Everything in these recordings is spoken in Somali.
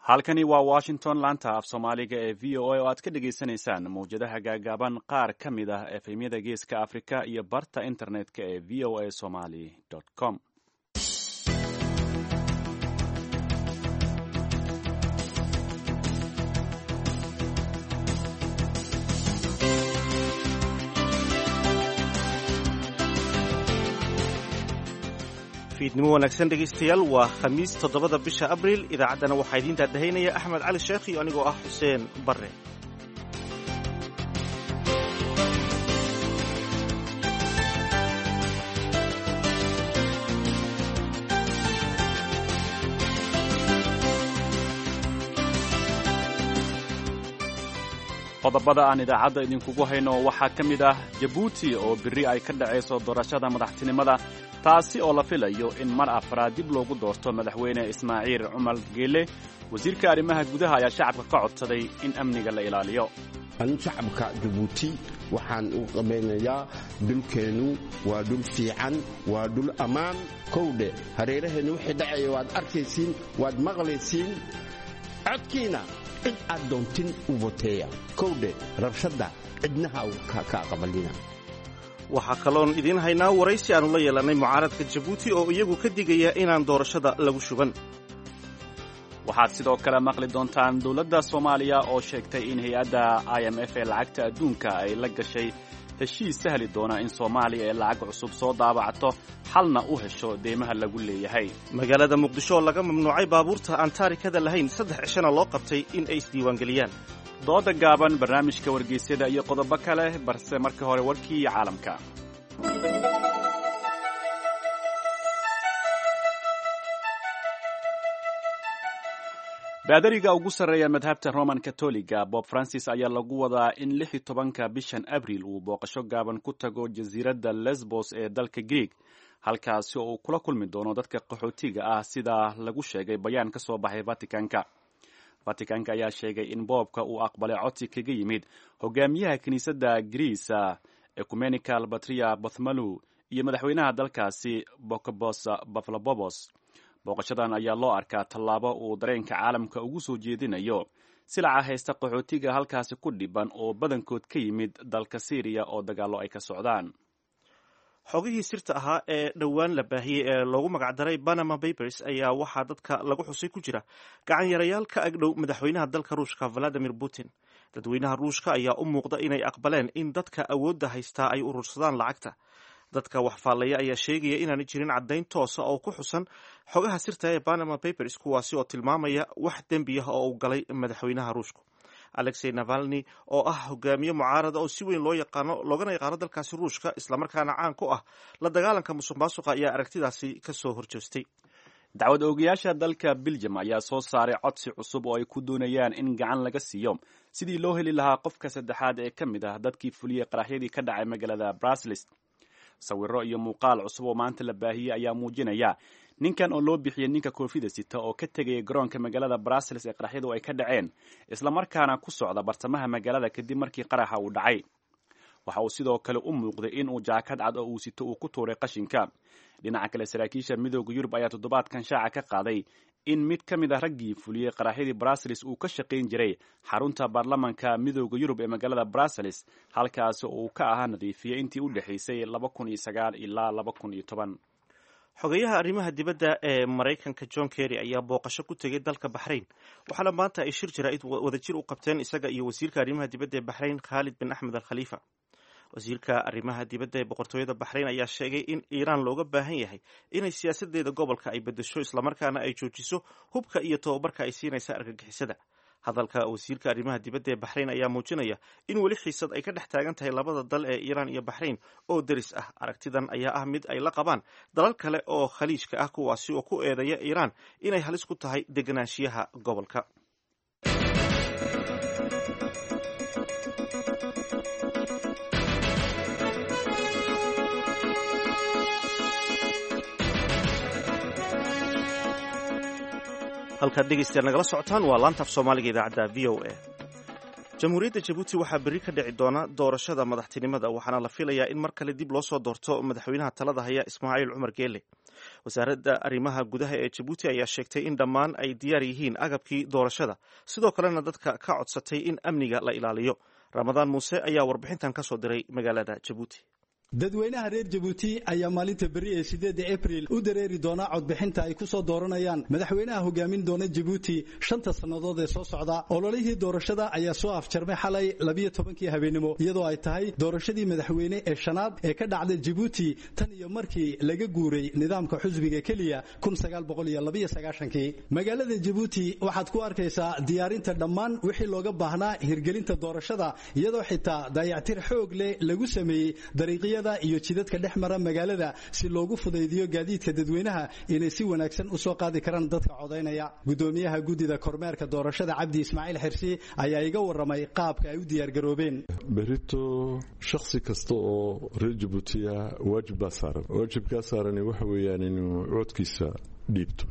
halkani waa Washington, laanta af Soomaaliga ee VOA oo aad ka dhageysanaysaan mawjadaha gaagaaban qaar ka mid ah efemyada Geeska Afrika iyo barta internetka ee voasomali.com. fiidnimo wanaagsan dhegaystayaal, waa khamiis 7 bisha abriil. idaacaddana waxaa idiin daadahaynaya axmed cali sheekh iyo anigoo ah xuseen barre. qodobada aan idaacadda idinkugu hayno waxaa ka mid ah Jabuuti oo berri ay ka dhacayso doorashada madaxtinimada, taasi oo la filayo in mar afraad dib loogu doorto madaxweyne Ismaaciil Cumar Geele. wasiirka arrimaha gudaha ayaa shacabka ka codsaday in amniga la ilaaliyo. anu shacabka Jabuuti waxaan u qabaynayaa dhulkeenu waa dhul fiican, waa dhul ammaan. kowdhe hareeraheena wixii dhacaya waad arkaysiin, waad maqlaysiin. codkiina cid aad doontin u voteeya. kowdhe rabshada cidnaha ka qabalina. waxaa kaloon idiin haynaa waraysi aanu la yeelannay mucaaradka Jabuuti oo iyagu ka digaya inaan doorashada lagu shuban. waxaad sidoo kale maqli doontaan dowladda Soomaaliya oo sheegtay in hay-adda IMF ee lacagta adduunka ay la gashay heshiis sahli doona in Soomaaliya ay lacag cusub soo daabacato, xalna u hesho deymaha lagu leeyahay. magaalada Muqdisho oo laga mamnuucay baabuurta aan taarikada lahayn 3 cishana loo qabtay in ay isdiiwaangeliyaan. dooda gaaban, barnaamijka wargeysyada iyo qodobo kale, balse marka hore warkii caalamka. baadariga ugu sarreeya madhabta Roman Catholiga Pope Francis ayaa lagu wadaa in 16 bishan Abriil uu booqasho gaaban ku tago jasiiradda Lesbos ee dalka Greek, halkaasi oo uu kula kulmi doono dadka qaxootiga ah sida lagu sheegay bayaan ka soo baxay Vaticanka ayaa sheegay in boobka uu aqbalay codsi kaga yimid hogaamiyaha kiniisadda Greece Ecumenical Patriarch Bartholomew iyo madaxweynaha dalkaasi Bokobos Pavlopoulos. booqashadan ayaa loo arkaa tallaabo uu dareenka caalamka ugu soo jeedinayo silaca haysta qaxootiga halkaasi ku dhiban oo badankood ka yimid dalka Syria oo dagaallo ay ka socdaan. xogihii sirta ahaa ee dhowaan la baahiyey ee loogu magacdaray Panama Papers ayaa waxaa dadka lagu xusay ku jira gacan yarayaal ka agdhow madaxweynaha dalka Ruushka Vladimir Putin. dadweynaha Ruushka ayaa u muuqda inay aqbaleen in dadka awoodda haystaa ay urursadaan lacagta. dadka wax faallaya ayaa sheegaya inaanay jirin caddayn toosa oo ku xusan xogaha sirta ee Panama Papers, kuwaasi oo tilmaamaya wax dembi ah oo uu galay madaxweynaha Ruushka. Alexei Navalny oo ah hogaamiye mucaarada oo si weyn loogana yaqaano dalkaasi Ruushka islamarkaana caan ku ah la dagaalanka musuqmaasuqa ayaa aragtidaasi ka soo horjeestay. dacwad oogayaasha dalka Belgium ayaa soo saaray codsi cusub oo ay ku doonayaan in gacan laga siiyo sidii loo heli lahaa qofka saddexaad ee ka mid ah dadkii fuliyey qaraxyadii ka dhacay magaalada Brussels. sawirro iyo muuqaal cusub oo maanta la baahiyey ayaa muujinaya ninkan oo loo bixiyey ninka koofida sita oo ka tegaya garoonka magaalada Brussels ee qaraxyadu ay ka dhaceen, isla markaana ku socda bartamaha magaalada kadib markii qaraxa uu dhacay. waxa uu sidoo kale u muuqday in uu jaakad cad oo uu sito uu ku tuuray qashinka. dhinaca kale, saraakiisha midowda Yurub ayaa toddobaadkan shaaca ka qaaday in mid ka mid ah raggii fuliyey qaraxyadii Brussels uu ka shaqayn jiray xarunta baarlamaanka midowda Yurub ee magaalada Brussels, halkaasi oo uu ka ahaa nadiifiye intii u dhaxaysay 2009 ilaa 2010. xogayaha arrimaha dibadda ee Maraykanka John Kerry ayaa booqasho ku tegay dalka Bahrain, waxaana maanta ay shir jira wadajir u qabteen isaga iyo wasiirka arrimaha dibadda ee Bahrain Khalid bin Ahmed Al Khalifa. wasiirka arrimaha dibadda ee boqortooyada Bahrain ayaa sheegay in Iiraan looga baahan yahay inay siyaasadeeda gobolka ay bedesho islamarkaana ay joojiso hubka iyo tababarka ay siinaysa argagixisada. hadalka wasiirka arrimaha dibadda ee Bahrain ayaa muujinaya in weli xiisad ay ka dhex taagan tahay labada dal ee Iiraan iyo Bahrain oo deris ah. aragtidan ayaa ah mid ay la qabaan dalal kale oo khaliijka ah, kuwaasi oo ku eedeeya Iiraan inay halis ku tahay deganaanshiyaha gobolka. halkaad dhegaystayaal nagala socotaan waa laanta af Soomaaliga idaacadda VOA. jamhuuriyadda Jabuuti waxaa berri ka dhici doona doorashada madaxtinimada, waxaana la filayaa in mar kale dib loo soo doorto madaxweynaha talada haya Ismaaciil Cumar Geele. wasaaradda arrimaha gudaha ee jabuuti ayaa sheegtay in dhammaan ay diyaar yihiin agabkii doorashada sidoo kalena dadka ka codsatay in amniga la ilaaliyo. ramadaan muuse ayaa warbixintan ka soo diray magaalada jabuuti. dadweynaha reer Jabuuti ayaa maalinta bari ee 8 April u dareeri doona codbixinta ay ku soo dooranayaan madaxweynaha hogaamin doona Jabuuti 5 sanadood ee soo socda. ololihii doorashada ayaa soo afjarmay xalay 12 habeenimo iyadoo ay tahay doorashadii madaxweyne ee shanaad ee ka dhacday Jabuuti tan iyo markii laga guuray nidaamka xisbiga kaliya 1992. magaalada Jabuuti waxaad ku arkaysaa diyaarinta dhammaan wixii looga baahnaa hirgelinta doorashada iyadoo xitaa dayactir xoog leh lagu sameeyay dariiqyada iyo jidadka dhexmara magaalada si loogu fudaydiyo gaadiidka dadweynaha inay si wanaagsan u soo qaadi karaan dadka codeynaya. gudoomiyaha gudida kormeerka doorashada Cabdi Ismaaciil Xirsi ayaa iga waramay qaabka ay u diyaar garoobeen. berito shakhsi kasta oo reer Jabuuti waajib ka saaran waxa weeyaan inuu codkiisa dhiibto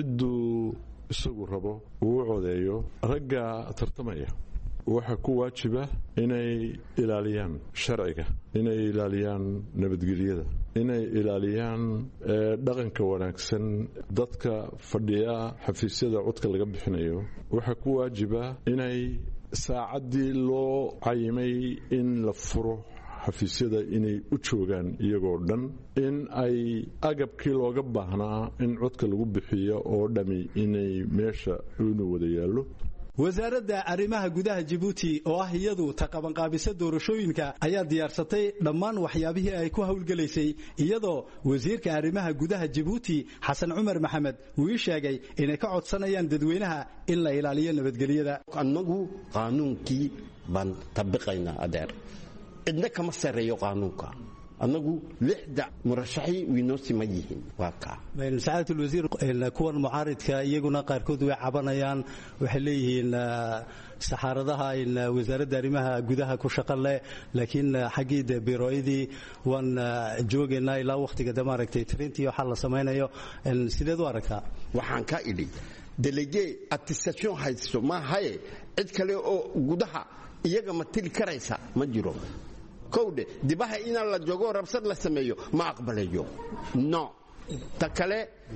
ciduu isagu rabo uu codeeyo. ragga tartamaya waxa ku waajiba inay ilaaliyaan sharciga, inay ilaaliyaan nabadgelyada, inay ilaaliyaan dhaqanka wanaagsan. dadka fadhiya xafiisyada codka laga bixinayo waxa ku waajiba inay saacadii loo cayimay in la furo xafiisyada inay u joogaan iyagoo dhan, in ay agabkii looga baahnaa in codka lagu bixiyo oo dhami inay meesha unu wada yaallo. wasaaradda arrimaha gudaha Jabuuti oo ah iyadu taqabanqaabisa doorashooyinka ayaa diyaarsatay dhammaan waxyaabihii ay ku hawlgalaysay iyadoo wasiirka arrimaha gudaha Jabuuti Xasan Cumar Maxamed uu sheegay inay ka codsanayaan dadweynaha in la ilaaliyo nabadgelyada. annagu qaanuunkii baan tabiqaynaa adeer cidna kama sareeyo qaanuunka. annagu 6 murashaxi wiinoo sima yihiin waa ka saacatul wasiir kuwan mucaaridka iyaguna qaarkood way cabanayaan waxay leeyihiin saxaaradaha in wasaaradda arrimaha gudaha ku shaqo leh laakiin xaqiiqda biirooyadii waan joogeynaa ilaa waqtiga damaaragtay trinity waxa la sameeyo sideed u aragtaa. waxaan ka idhi delegate attestation haysto ma haye cid kale oo gudaha iyaga ma tili karaysa ma jiro. kowde dibaha inaan la joogo rabsad la sameeyo ma aqbalayo. no ta kale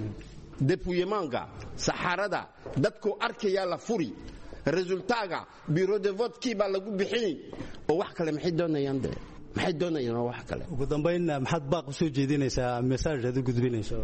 depuyemanga saxarada dadku arkaya la furi resultaga bureau de vote kii baa lagu bixin oo wax kale maxay doonayaan wax kale. ugu dambeyn maxaad baaq soo jeedinaysaa message aad u gudbinayso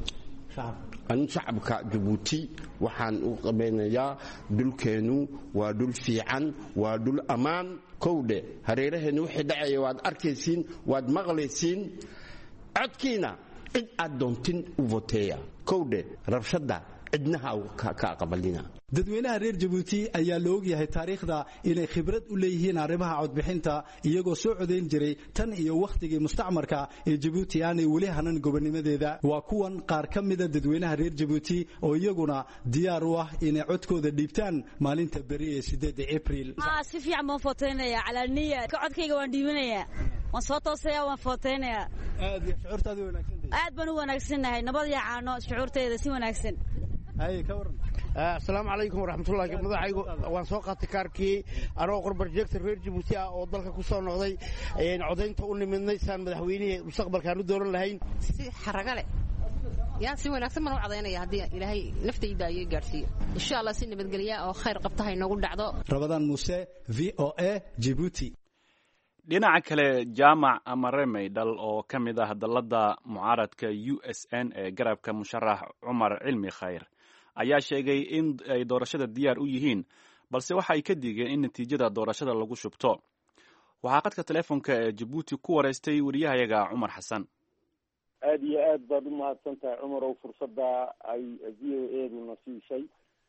shacabka Jabuuti? waxaan u qabeynayaa dhulkeenu waa dhul fiican, waa dhul amaan. kowde hareeraheenu wixii dhacaya waad arkaysiin, waad maqlaysiin. codkiina cid aad doontin u voteeya. kowde rabshada cidnaha ka aqbalina. dadweynaha reer Jabuuti ayaa la og yahay taariikhda inay khibrad u leeyihiin arrimaha codbixinta iyagoo soo codeyn jiray tan iyo waqtigii mustacmarka ee Jabuuti aanay weli hanan gobonimadeeda. waa kuwan qaar ka mid ah dadweynaha reer Jabuuti oo iyaguna diyaar u ah inay codkooda dhiibtaan maalinta bari ee 8 April. si fiican ma footeynaya calaniya codkayga waan dhiibanayaa, waan soo toosayaa, waan footeynayaa. shucuurtaadu wanaagsan aad baan u wanaagsanahay, nabad iyo caano shucuurteeda si wanaagsan. hay ka waran. asalaamu calaykum waraxmatullaahi madaxaygu waan soo qaatay kaarkii anoo qorbarjeegta reer Jabuuti ah oo dalka ku soo noqday codeynta u nimidnay saan madaxweynaha mustaqbalkaan u dooran lahayn. si xaraga leh yaa si wanaagsan ma codeynaya haddii ilaahay naftayda ay gaarsiiyo insha Allah si nabadgelyo oo khayr qabta hay nagu dhacdo. Ramadaan Muuse, VOA, Jabuuti. dhinaca kale jaamac amare maydhal oo ka mid ah dalladda mucaaradka USN ee garabka musharax Cumar Cilmi Khayr ayaa sheegay in ay doorashada diyaar u yihiin, balse waxa ay ka digeen in natiijada doorashada lagu shubto. waxaa qadka teleefonka ee Jabuuti ku wareystay wariyahayaga Cumar Xasan. aad iyo aad baad u mahadsantahay Cumarow, fursadda ay VOA-du na siisay.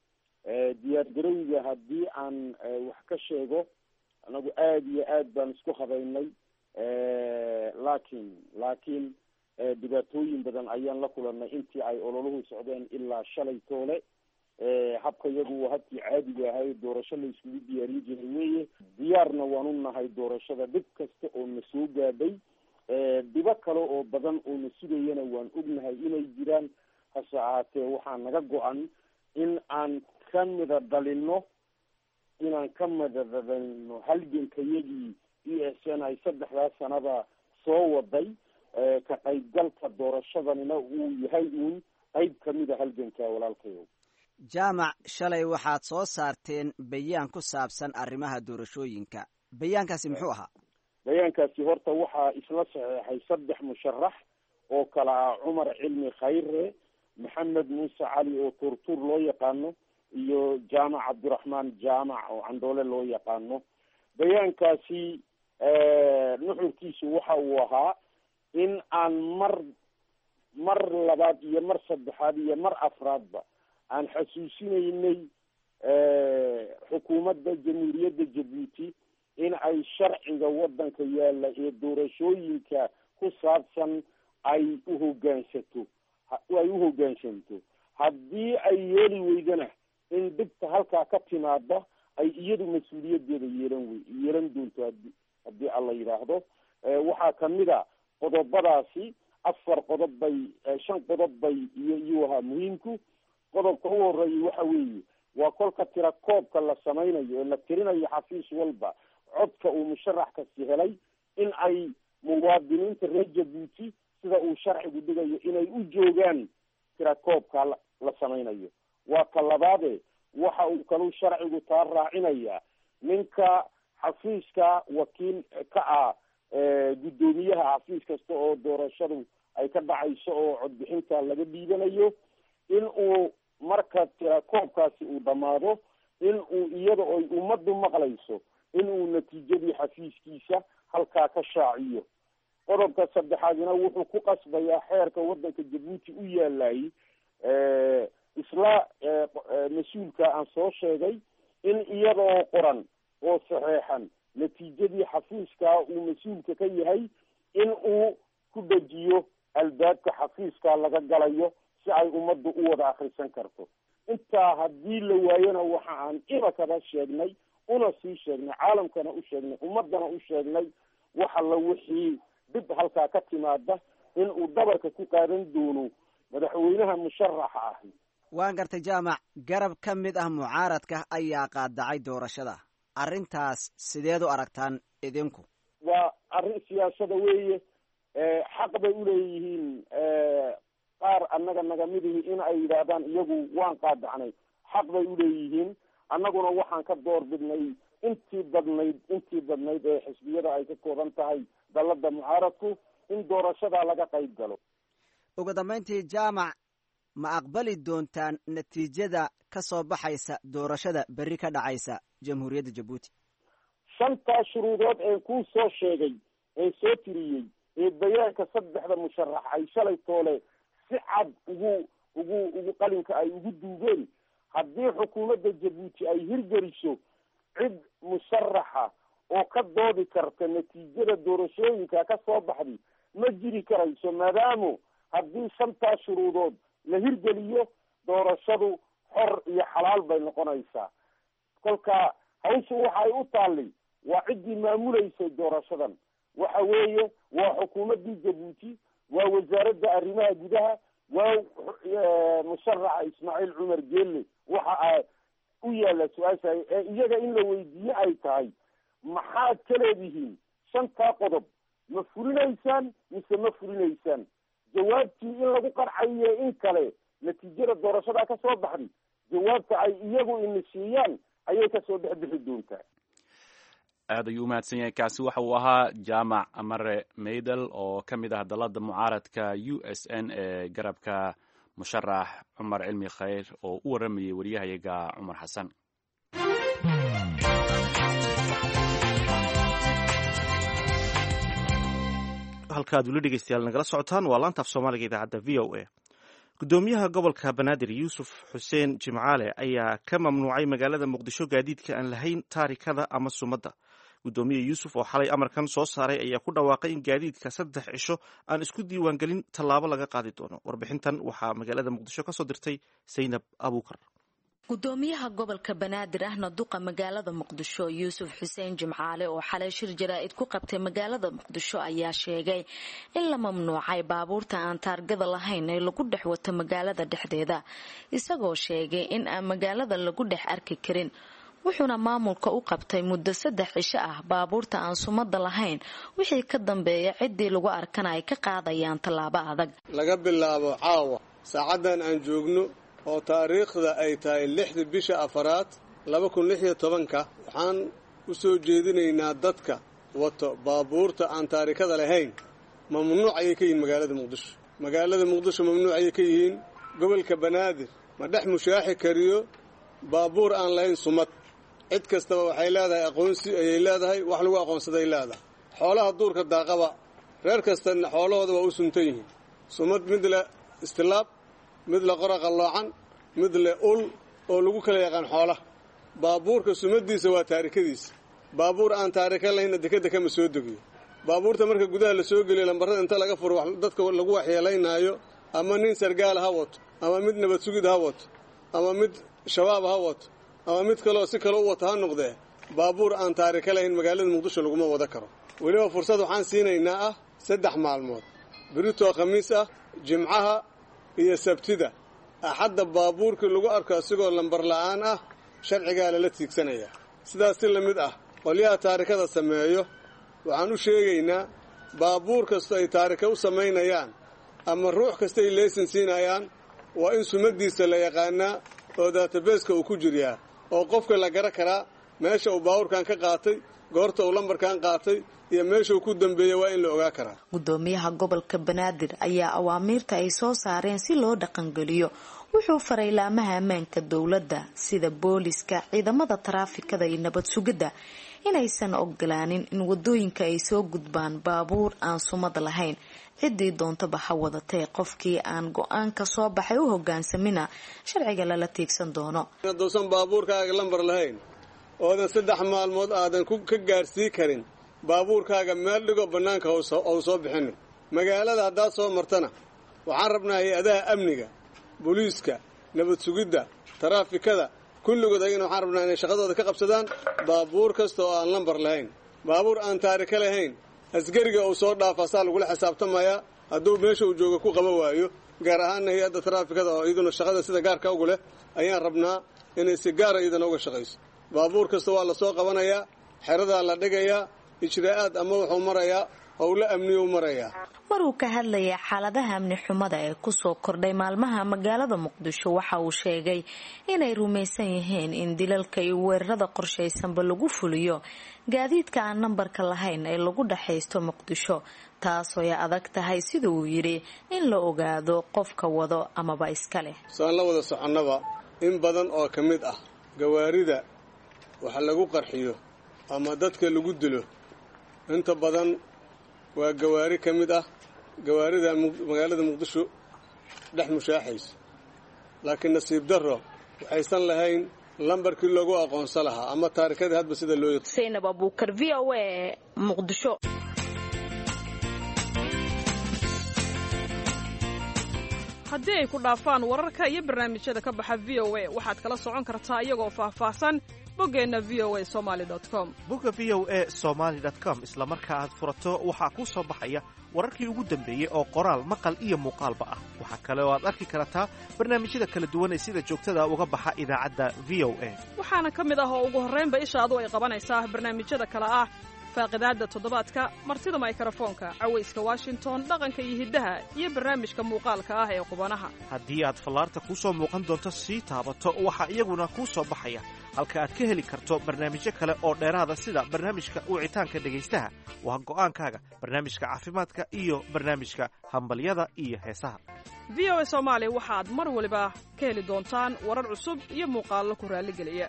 diyaar garowga haddii aan wax ka sheego, anagu aad iyo aad baan isku habaynay, laakiin dhibaatooyin badan ayaan la kulannay intii ay ololuhu socdeen ilaa shalay toole. habka iyagu habkii caadiga ahay doorasho la iskugu diyaariyi jiray weeye. diyaarna waan u nahay doorashada. dhib kasta oo na soo gaadhay, dhibo kale oo badan oo na sugayana waan ognahay inay jiraan. hase ahaatee waxaa naga go-an in aan ka mida dhalino halgankayagii USN ay 3 sanada soo waday. ka qaybgalka doorashadanina uu yahay uun qayb ka mida halganka walaalkayow. jaamac, shalay waxaad soo saarteen bayaan ku saabsan arrimaha doorashooyinka. bayaankaasi muxuu ahaa? bayaankaasi horta waxaa isla saxeexay 3 musharax oo kala ah cumar cilmi khayre, maxamed muuse cali oo turtur loo yaqaano, iyo jaamac cabdiraxmaan jaamac oo candhoole loo yaqaano. bayaankaasi nuxurkiisu waxa uu ahaa in aan mar labaad iyo mar saddexaad iyo mar afraadba aan xasuusinaynay xukuumadda jamhuuriyadda Jabuuti in ay sharciga wadanka yaalla ee doorashooyinka ku saabsan ay u hoggaansanto. haddii ay yeeli weydana in dhibta halkaa ka timaada ay iyadu mas-uuliyadeeda yeelan doonto haddii alla yidhaahdo. waxaa kamid a qodobadaasi 4 qodob bay 5 qodob bay iyuu ahaa muhiimku. qodobka u horeeyay waxa weeye waa kolka tira koobka la samaynayo ee la tirinayo xafiis walba codka uu musharax kasi helay in ay muwaadiniinta reer Jabuuti sida uu sharcigu dhigayo inay u joogaan tira koobka la samaynayo. waa ka labaade waxa uu kaluu sharcigu taa raacinaya ninka xafiiska wakiil ka ah guddoomiyaha xafiis kasta oo doorashadu ay ka dhacayso oo codbixinta laga dhiibanayo in uu marka tira koobkaasi uu dhamaado in uu iyada oo ummaddu maqlayso in uu natiijadii xafiiskiisa halkaa ka shaaciyo. qodobka saddexaadina wuxuu ku qasbayaa xeerka wadanka Jabuuti u yaalay isla mas-uulka aan soo sheegay in iyada oo qoran oo saxeexan natiijadii xafiiska uu mas-uulka ka yahay in uu ku dejiyo albaabka xafiiska laga galayo si ay ummaddu u wada akhrisan karto. intaa haddii la waayana waxa aan imikaba sheegnay una sii sheegnay caalamkana u sheegnay ummadana u sheegnay waxa la wixii dib halkaa ka timaada in uu dhabarka ku qaadan doono madaxweynaha musharaxa ahi. waan gartay jaamac, garab ka mid ah mucaaradka ayaa qaadacay doorashada. arrintaas sideed u aragtaan idinku? waa arrin siyaasada weeye. xaq bay uleeyihiin qaar annaga nagamidihii in ay yidhaahdaan iyagu waan qaadacnay. xaq bay uleeyihiin. annaguna waxaan ka door bidnay intii badnayd ee xisbiyada ay ka kooban tahay dalada mucaaradku in doorashada laga qayb galo. ugu dambayntii jaamac, ma aqbali doontaan natiijada ka soo baxaysa doorashada berri ka dhacaysa jamhuuriyadda Jabuuti? 5 shuruudood ee kuu soo sheegay ee soo tiriyey ee bayaanka 3 musharax ay shalay toole si cad ugu qalinka ay ugu duugeen. haddii xukuumadda Jabuuti ay hirgeliso cid musharaxa oo ka doodi karta natiijada doorashooyinka ka soo baxday ma jiri karayso, maadaama haddii 5 shuruudood la hirgeliyo doorashadu xor iyo xalaal bay noqonaysaa. kolka hawsha waxa ay u taallay waa ciddii maamuleysay doorashadan. waxa weeye waa xukuumaddii Jabuuti, waa wasaaradda arrimaha gudaha, waa musharaxa Ismaaciil Cumar Geelle. waxa u yaala su-aasha ee iyaga in la weydiiyo ay tahay maxaad ka leedihiin 5 qodob, ma fulinaysaan mise ma fulinaysaan? jawaabtii in lagu qarcayo in kale natiijada doorashada ka soo baxday, jawaabta ay iyagu inasiiyaan ayay kasoo dhexbixi doontaa. aad ayuu umahadsan yahay. kaasi waxa uu ahaa jaamac amare maydal oo ka mid ah dalada mucaaradka USN ee garabka musharax cumar cilmi khayr oo u waramayay wariyahayaga cumar xasan. halkaad weli dhegeystayaal nagala socotaan waa laanta af soomaaliga idaacadda VOA. gudoomiyaha gobolka banaadir yuusuf xuseen jimcaale ayaa ka mamnuucay magaalada muqdisho gaadiidka aan lahayn taarikada ama sumadda. gudoomiye yuusuf oo xalay amarkan soo saaray ayaa ku dhawaaqay in gaadiidka 3 cisho aan isku diiwaangelin tallaabo laga qaadi doono. warbixintan waxaa magaalada muqdisho ka soo dirtay Saynab Abuukar. gudoomiyaha gobolka banaadir ahna duqa magaalada muqdisho yuusuf xuseen jimcaale oo xalay shir jaraa'id ku qabtay magaalada muqdisho ayaa sheegay in la mamnuucay baabuurta aan taargada lahayn ee lagu dhex wato magaalada dhexdeeda, isagoo sheegay in aan magaalada lagu dhex arki karin. wuxuuna maamulka u qabtay muddo 3 cisho ah baabuurta aan sumada lahayn. wixii ka dambeeya ciddii lagu arkana ay ka qaadayaan tallaabo adag. laga bilaabo caawa saacaddan aan joogno oo taariikhda ay tahay 6 bisha 4 2016 waxaan u soo jeedinaynaa dadka wato baabuurta aan taarikada lahayn mamnuuc ayay ka yihiin magaalada muqdisho mamnuuc ayay ka yihiin gobolka banaadir ma dhex mushaaxi kariyo baabuur aan lahayn sumad cid kastaba waxay leedahay aqoonsi ayay leedahay wax lagu aqoonsaday leedahay xoolaha duurka daaqaba reer kastana xoolahooda waa u suntan yihiin sumad mid la istilaab mid la qora qalloocan mid la ul oo lagu kala yaqaan xoolaha baabuurka sumadiisa waa taarikadiisa baabuur aan taarika lahayn dekada kama soo degiyo baabuurta marka gudaha la soo geliyo lambarada inta laga furo dadka lagu waxyeelaynaayo ama nin sargaal ha wato ama mid nabad sugid ha wato ama mid shabaab ha wato ama mid kaleo si kale u wato ha noqdee baabuur aan taarika lahayn magaalada muqdisho laguma wada karo weliba fursad waxaan siinaynaa ah 3 maalmood biritoo khamiis ah jimcaha iyo sabtida axadda baabuurkii lagu arko asigoo lambar la'aan ah sharcigaa lala tiigsanaya sidaas si la mid ah qolyaha taarikada sameeyo waxaan u sheegaynaa baabuur kastoo ay taarika u samaynayaan ama ruux kasta ay leysan siinayaan waa in sumadiisa la yaqaanaa oo databeska uu ku jiryaa oo qofka la gara karaa meesha uu baabuurkan ka qaatay goorta uu lambarkan qaatay iyo meesha uu ku dambeeyey waa in la ogaa karaa gudoomiyaha gobolka banaadir ayaa awaamiirta ay soo saareen si loo dhaqangeliyo wuxuu faray laamaha ammaanka dowladda sida booliska ciidamada taraafikada iyo nabad sugidda inaysan ogolaanin in wadooyinka ay soo gudbaan baabuur aan sumad lahayn ciddii doontaba ha wadatee qofkii aan go-aanka soo baxay u hogaansamina sharciga lala tiigsan doono haduusan baabuurkaaga lambar lahayn oodan 3 maalmood aadan ka gaarsii karin baabuurkaaga meel dhigo bannaanka ou soo bixinin magaalada haddaad soo martana waxaan rabnaa hay-adaha amniga booliiska nabad sugidda taraafikada kulligood ayagana waxaan rabnaa inay shaqadooda ka qabsadaan baabuur kasta oo aan lambar lahayn baabuur aan taarika lahayn asgariga uu soo dhaafa saa lagula xisaabtamayaa hadduu meesha uu jooga ku qaba waayo gaar ahaanna hay-adda taraafikada oo iyaduna shaqada sida gaarka ugu leh ayaan rabnaa inay si gaara iyadana uga shaqayso baabuur kasta waa la soo qabanayaa xeradaa la dhigayaa ijraa'aad ama wuxuu marayaa howlo amniyuu marayaa maruu ka hadlaya xaaladaha amni xumada ee kusoo kordhay maalmaha magaalada muqdisho waxa uu sheegay inay rumaysan yihiin in dilalka iyo weerarada qorshaysanba lagu fuliyo gaadiidka aan nambarka lahayn ee lagu dhaxaysto muqdisho taasoo ay adag tahay sida uu yidhi in la ogaado qofka wado amaba iska leh saan la wada soconnaba in badan oo ka mid ah gawaarida waxa lagu qarxiyo ama dadka lagu dilo inta badan waa gawaari ka mid ah gawaarida magaalada muqdisho dhex mushaaxaysa laakiin nasiib darro waxaysan lahayn lambarkii loogu aqoonsan lahaa ama taarikadii hadba sida loo yaqaan Zainab Abuukar VOA Muqdisho haddii ay ku dhaafaan wararka iyo barnaamijyada ka baxa VOA waxaad kala socon kartaa iyagoo faahfaahsan boggeenna voasomali.com bogga voasomali.com isla marka aad furato waxaa kuu soo baxaya wararkii ugu dambeeyey oo qoraal maqal iyo muuqaalba ah waxaa kale oo aad arki kartaa barnaamijyada kala duwan ee sida joogtada uga baxa idaacadda VOA waxaana ka mid ah oo ugu horraynba ishaadu ay qabanaysaa barnaamijyada kale ah faaqidaadda toddobaadka martida mikrofoonka cawayska washington dhaqanka iyo hiddaha iyo barnaamijka muuqaalka ah ee qubanaha haddii aad fallaarta kuu soo muuqan doonto sii taabato waxaa iyaguna kuu soo baxaya halka aad ka heli karto barnaamijyo kale oo dheeraada sida barnaamijka wicitaanka dhegaystaha waa go'aankaaga barnaamijka caafimaadka iyo barnaamijka hambalyada iyo heesaha VOA Soomaali waxaad mar waliba ka heli doontaan warar cusub iyo muuqaallo ku raalligeliya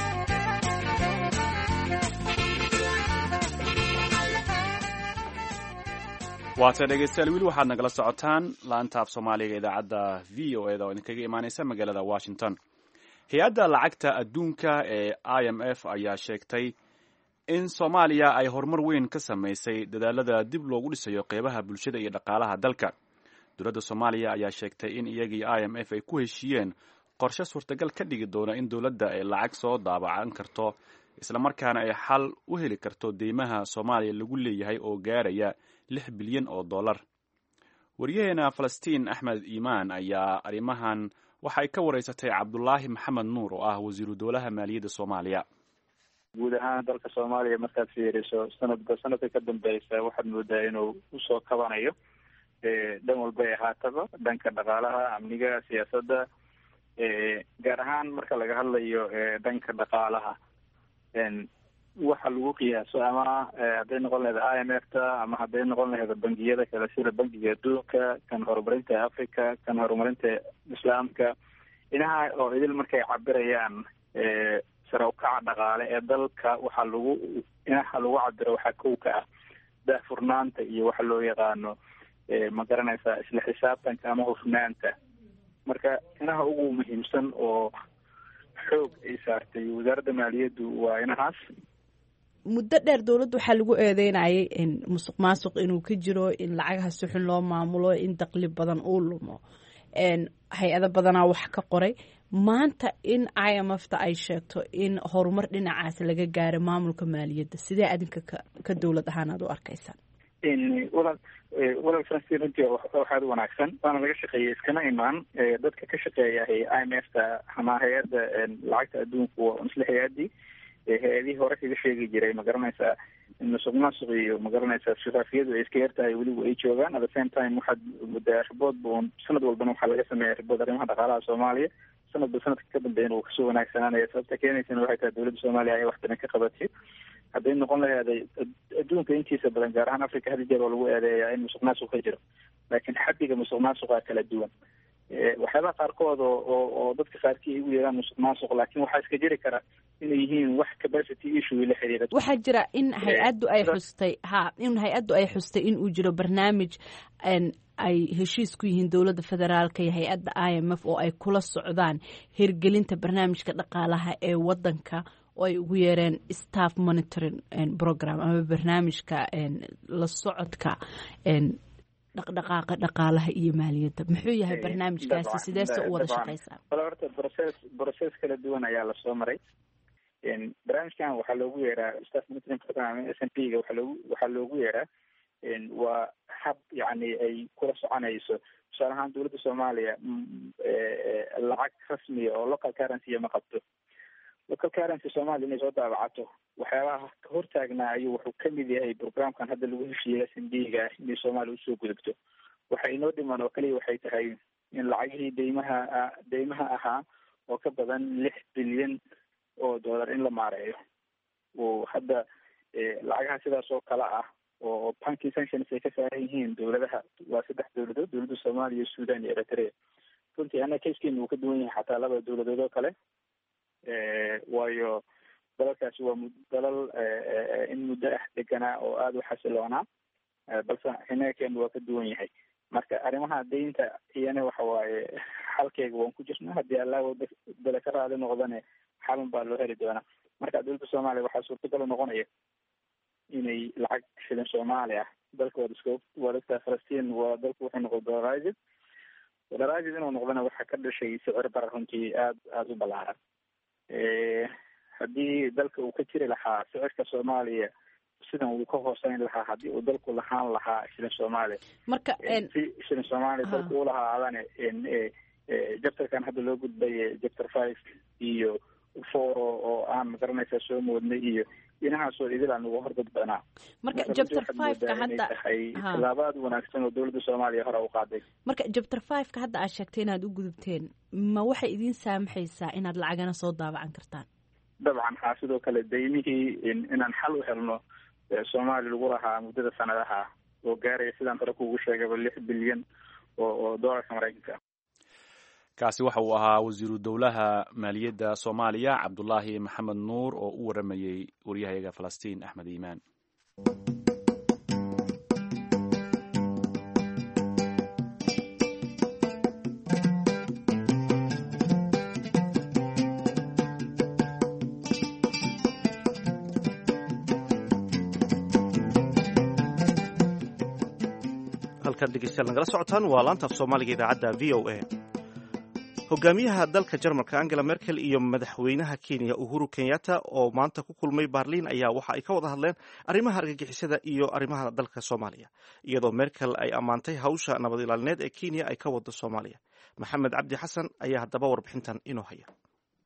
waata dhegaystayaal weli waxaad nagala socotaan laanta af soomaaliga idaacadda v o eda oo idinkaga imaanaysa magaalada washington hay-adda lacagta adduunka ee i m f ayaa sheegtay in soomaaliya ay horumar weyn ka samaysay dadaalada dib loogu dhisayo qeybaha bulshada iyo dhaqaalaha dalka dowladda soomaaliya ayaa sheegtay in iyagii i m f ay ku heshiiyeen qorshe suurtagal ka dhigi doona in dowladda ay lacag soo daabacan karto islamarkaana ay xal u heli karto deymaha soomaaliya lagu leeyahay oo gaaraya 6 bilyan oo dollar wariyaheena falastiin axmed iimaan ayaa arrimahan waxay ka wareysatay cabdulaahi maxamed nuur oo ah wasiiru dowlaha maaliyadda soomaaliya guud ahaan dalka soomaaliya markaad fiiriso sanadka ka dambeysa waxaad moodaa inuu usoo kabanayo dhan walba ay ahaataba, dhanka dhaqaalaha, amniga, siyaasadda, gaar ahaan marka laga hadlayo dhanka dhaqaalaha, waxa lagu qiyaaso ama hadday noqon lahayd IMF-ta ama hadday noqon lahayd bangiyada kale sida bangiga adduunka, kan horumarinta Africa, kan horumarinta islaamka, inaha oo idil markay cabirayaan sare u kaca dhaqaale ee dalka, inaha lagu cabiro waxaa kow ka ah daahfurnaanta iyo waxa loo yaqaano ma garanaysaa isla xisaabtanka ama hufnaanta. Marka inaha ugu muhiimsan oo xoog ay saartay wasaaradda maaliyaddu waa inahaas. muddo dheer dowladda waxaa lagu eedeynayay in musuq maasuq inuu ka jiro, in lacagaha si xun loo maamulo, in dakhli badan uu lumo. hay-ado badanaa wax ka qoray. maanta in IMF-ta ay sheegto in horumar dhinacaas laga gaaro maamulka maaliyadda, sidee adinka ka dowlad ahaan aad u arkaysaan? walaal Francis, runtii waxaad wanaagsan, waana laga shaqeeyey iskana imaan dadka ka shaqeeya IMF-ta ama hay-adda lacagta adduunku waa isla hay-adii hay-adihii hore kaga sheegi jiray, ma garanaysaa musuq maasuq iyo ma garanaysaa shafaafiyadu ay iska yartahay weliba ay joogaan. At the same time waxaad muddaa ribood sanad walbana waxaa laga sameeya ribood arrimaha dhaqaalaha Soomaaliya, sanadba sanadka ka dambeeyana uu kasoo wanaagsananaya. sababta keenaysana waxay tahay dowladda Soomaaliya ayaa wax badan ka qabatay. hadday noqon laheeday adduunka intiisa badan, gaar ahaan Africa, had jeer oo lagu eedeeyaa in musuq maasuq ka jiro, laakiin xaddiga musuq maasuqa kala duwan. waxyaabaha qaarkood oo dadka qaarkii ay ugu yeeraan musuq maasuq, laakiin waxaa iska jiri kara inay yihiin wax capacity issue la xiriira. waxaa jira in hay-addu ay xustay in uu jiro barnaamij ay heshiis ku yihiin dowladda federaalka iyo hay-adda IMF oo ay kula socdaan hirgelinta barnaamijka dhaqaalaha ee wadanka, oo ay ugu yeereen staff monitoring program ama barnaamijka la socodka dhaqdhaqaaqa dhaqaalaha iyo maaliyadda. muxuu yahay barnaamijkaasi, sideese u wada shaqaysaa? horta process kala duwan ayaa lasoo maray. barnaamijkan waxaa loogu yeeraa staff monitoring program SNP-ga waxaa loogu yeeraa waa hab yani ay kula soconayso. tusaale ahaan dowladda Soomaaliya lacag rasmiya oo local currency ma qabto. local currency Soomaaliya inay soo daabacato waxyaabaha ka hortaagnaa ayuu wuxuu kamid yahay programkan hadda lagu heshiiyey SNP-ga inay Soomaaliya usoo gudubto. waxa inoo dhiman oo kaliya waxay tahay in lacagihii deymaha ahaa oo ka badan 6 bilyan oo dollar in la maareeyo. oo hadda lacagaha sidaas oo kale ah oo banking sanctions ay ka saaran yihiin dowladaha, waa 3 dowladood, dowladda Soomaaliya, Sudan iyo Eritrea. runtii ana kayskeena uu ka duwan yahay xataa 2 dowladood oo kale, waayo dalalkaasi waa dalal in muddo ah deganaa oo aada u xasiloonaa, balse xinakeenu waa ka duwan yahay. marka arrimaha deynta iyana waxa waaye xalkeega waan ku jirnaa, haddii allah dala ka raali noqdane xalun baa loo heli doonaa. marka dowladda Soomaaliya waxaa suurtagal noqonaya inay lacag shilin Soomaali ah dalkooda iska wadagtaa. Falastiin waa dalku wuxuu noqday dolaraasid inuu noqdana waxaa ka dhashay sicir barar runtii aada u ballaaran. haddii dalka uu ka jiri lahaa sicirka Soomaaliya sidan uu ka hooseyn lahaa, haddii uu dalku lahaan lahaa shilin Soomaaliya, marka si shilin Soomaaliya dalku u lahaadane jabtarkan hadda loo gudbay jabtar 5 iyo 4 oo aan magaranaysaa soo moodnay iyo inahaasoo idil aan ugu hordadbanaa. marka jabtar 5ka hadda tilaabaad wanaagsan oo dowladda Soomaaliya hore u qaaday. marka jabtar 5ka hadda aad sheegtay inaad u gudubteen, ma waxay idin saamaxaysaa inaad lacagana soo daabacan kartaan? dabcan haa, sidoo kale deymihii inaan xal u helno Soomaaliya lagu lahaa muddada sanadaha oo gaaraya sidaan hore kuugu sheegaba 6 bilyan oo doolarka Maraykanka. kaasi waxa uu ahaa wasiiru dowlaha maaliyadda Soomaaliya Cabdulaahi Maxamed Nuur oo u waramayay waryahayaga Falastiin Axmed Iimaan. halkan dhegeystayaal nagala socotaan waa laanta af Soomaaliga idaacadda VOA. hogaamiyaha dalka Jarmalka Angela Merkel iyo madaxweynaha Kenya Uhuru Kenyatta oo maanta ku kulmay Berlin ayaa waxa ay ka wada hadleen arrimaha argagixisada iyo arrimaha dalka Soomaaliya, iyadoo Merkel ay ammaantay hawsha nabad ilaalineed ee Kenya ay ka wado Soomaaliya. Maxamed Cabdi Xasan ayaa haddaba warbixintan inoo haya.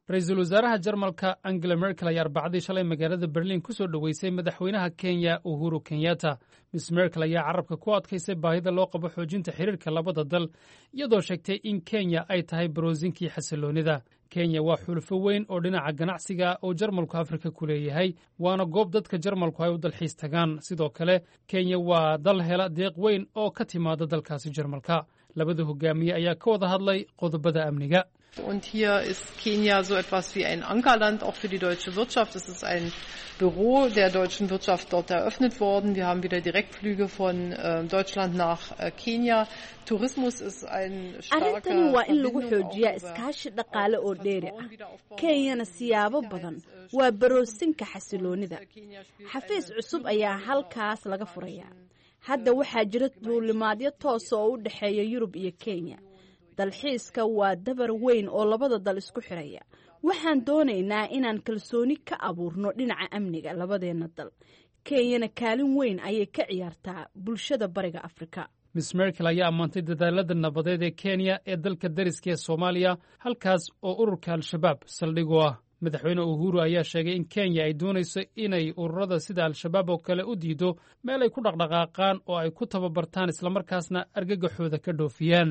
ra-iisul wasaaraha jarmalka angela merkel ayaa arbacadii shalay magaalada berliin ku soo dhoweysay madaxweynaha kenya uhuru kenyatta. miss merkel ayaa carabka ku adkaysay baahida loo qabo xoojinta xiriirka labada dal, iyadoo sheegtay in kenya ay tahay baroosinkii xasilloonida. kenya waa xulufo weyn oo dhinaca ganacsiga oo jarmalku afrika ku leeyahay, waana goob dadka jarmalku ay u dalxiis tagaan. sidoo kale kenya waa dal hela deeq weyn oo ka timaada dalkaasi jarmalka. labada hogaamiye ayaa ka wada hadlay qodobada amniga. Und hier ist Kenia so etwas wie ein Ankerland auch für die deutsche Wirtschaft. Es ist ein Büro der deutschen Wirtschaft dort eröffnet worden. Wir haben wieder Direktflüge von Deutschland nach Kenia. Tourismus ist ein starker arrintani waa in lagu xoojiyaa iskaashi dhaqaale oo dheeri ah. kenyana siyaabo badan waa baroosinka xasiloonida. xafiis cusub ayaa halkaas laga furayaa. hadda waxaa jira duulimaadyo toos oo u dhexeeya Yurub iyo Kenya. dalxiiska waa dabar weyn oo labada dal isku xiraya. waxaan doonaynaa inaan kalsooni ka abuurno dhinaca amniga labadeena dal. kenyana kaalin weyn ayay ka ciyaartaa bulshada bariga Afrika. miss merkel ayaa ammaantay dadaalada nabadeed ee kenya ee dalka dariska ee soomaaliya, halkaas oo ururka al-shabaab saldhig u ah. madaxweyne uhuru ayaa sheegay in kenya ay doonayso inay ururada sida al-shabaab oo kale u diido meel ay ku dhaqdhaqaaqaan oo ay ku tababartaan islamarkaasna argagaxooda ka dhoofiyaan.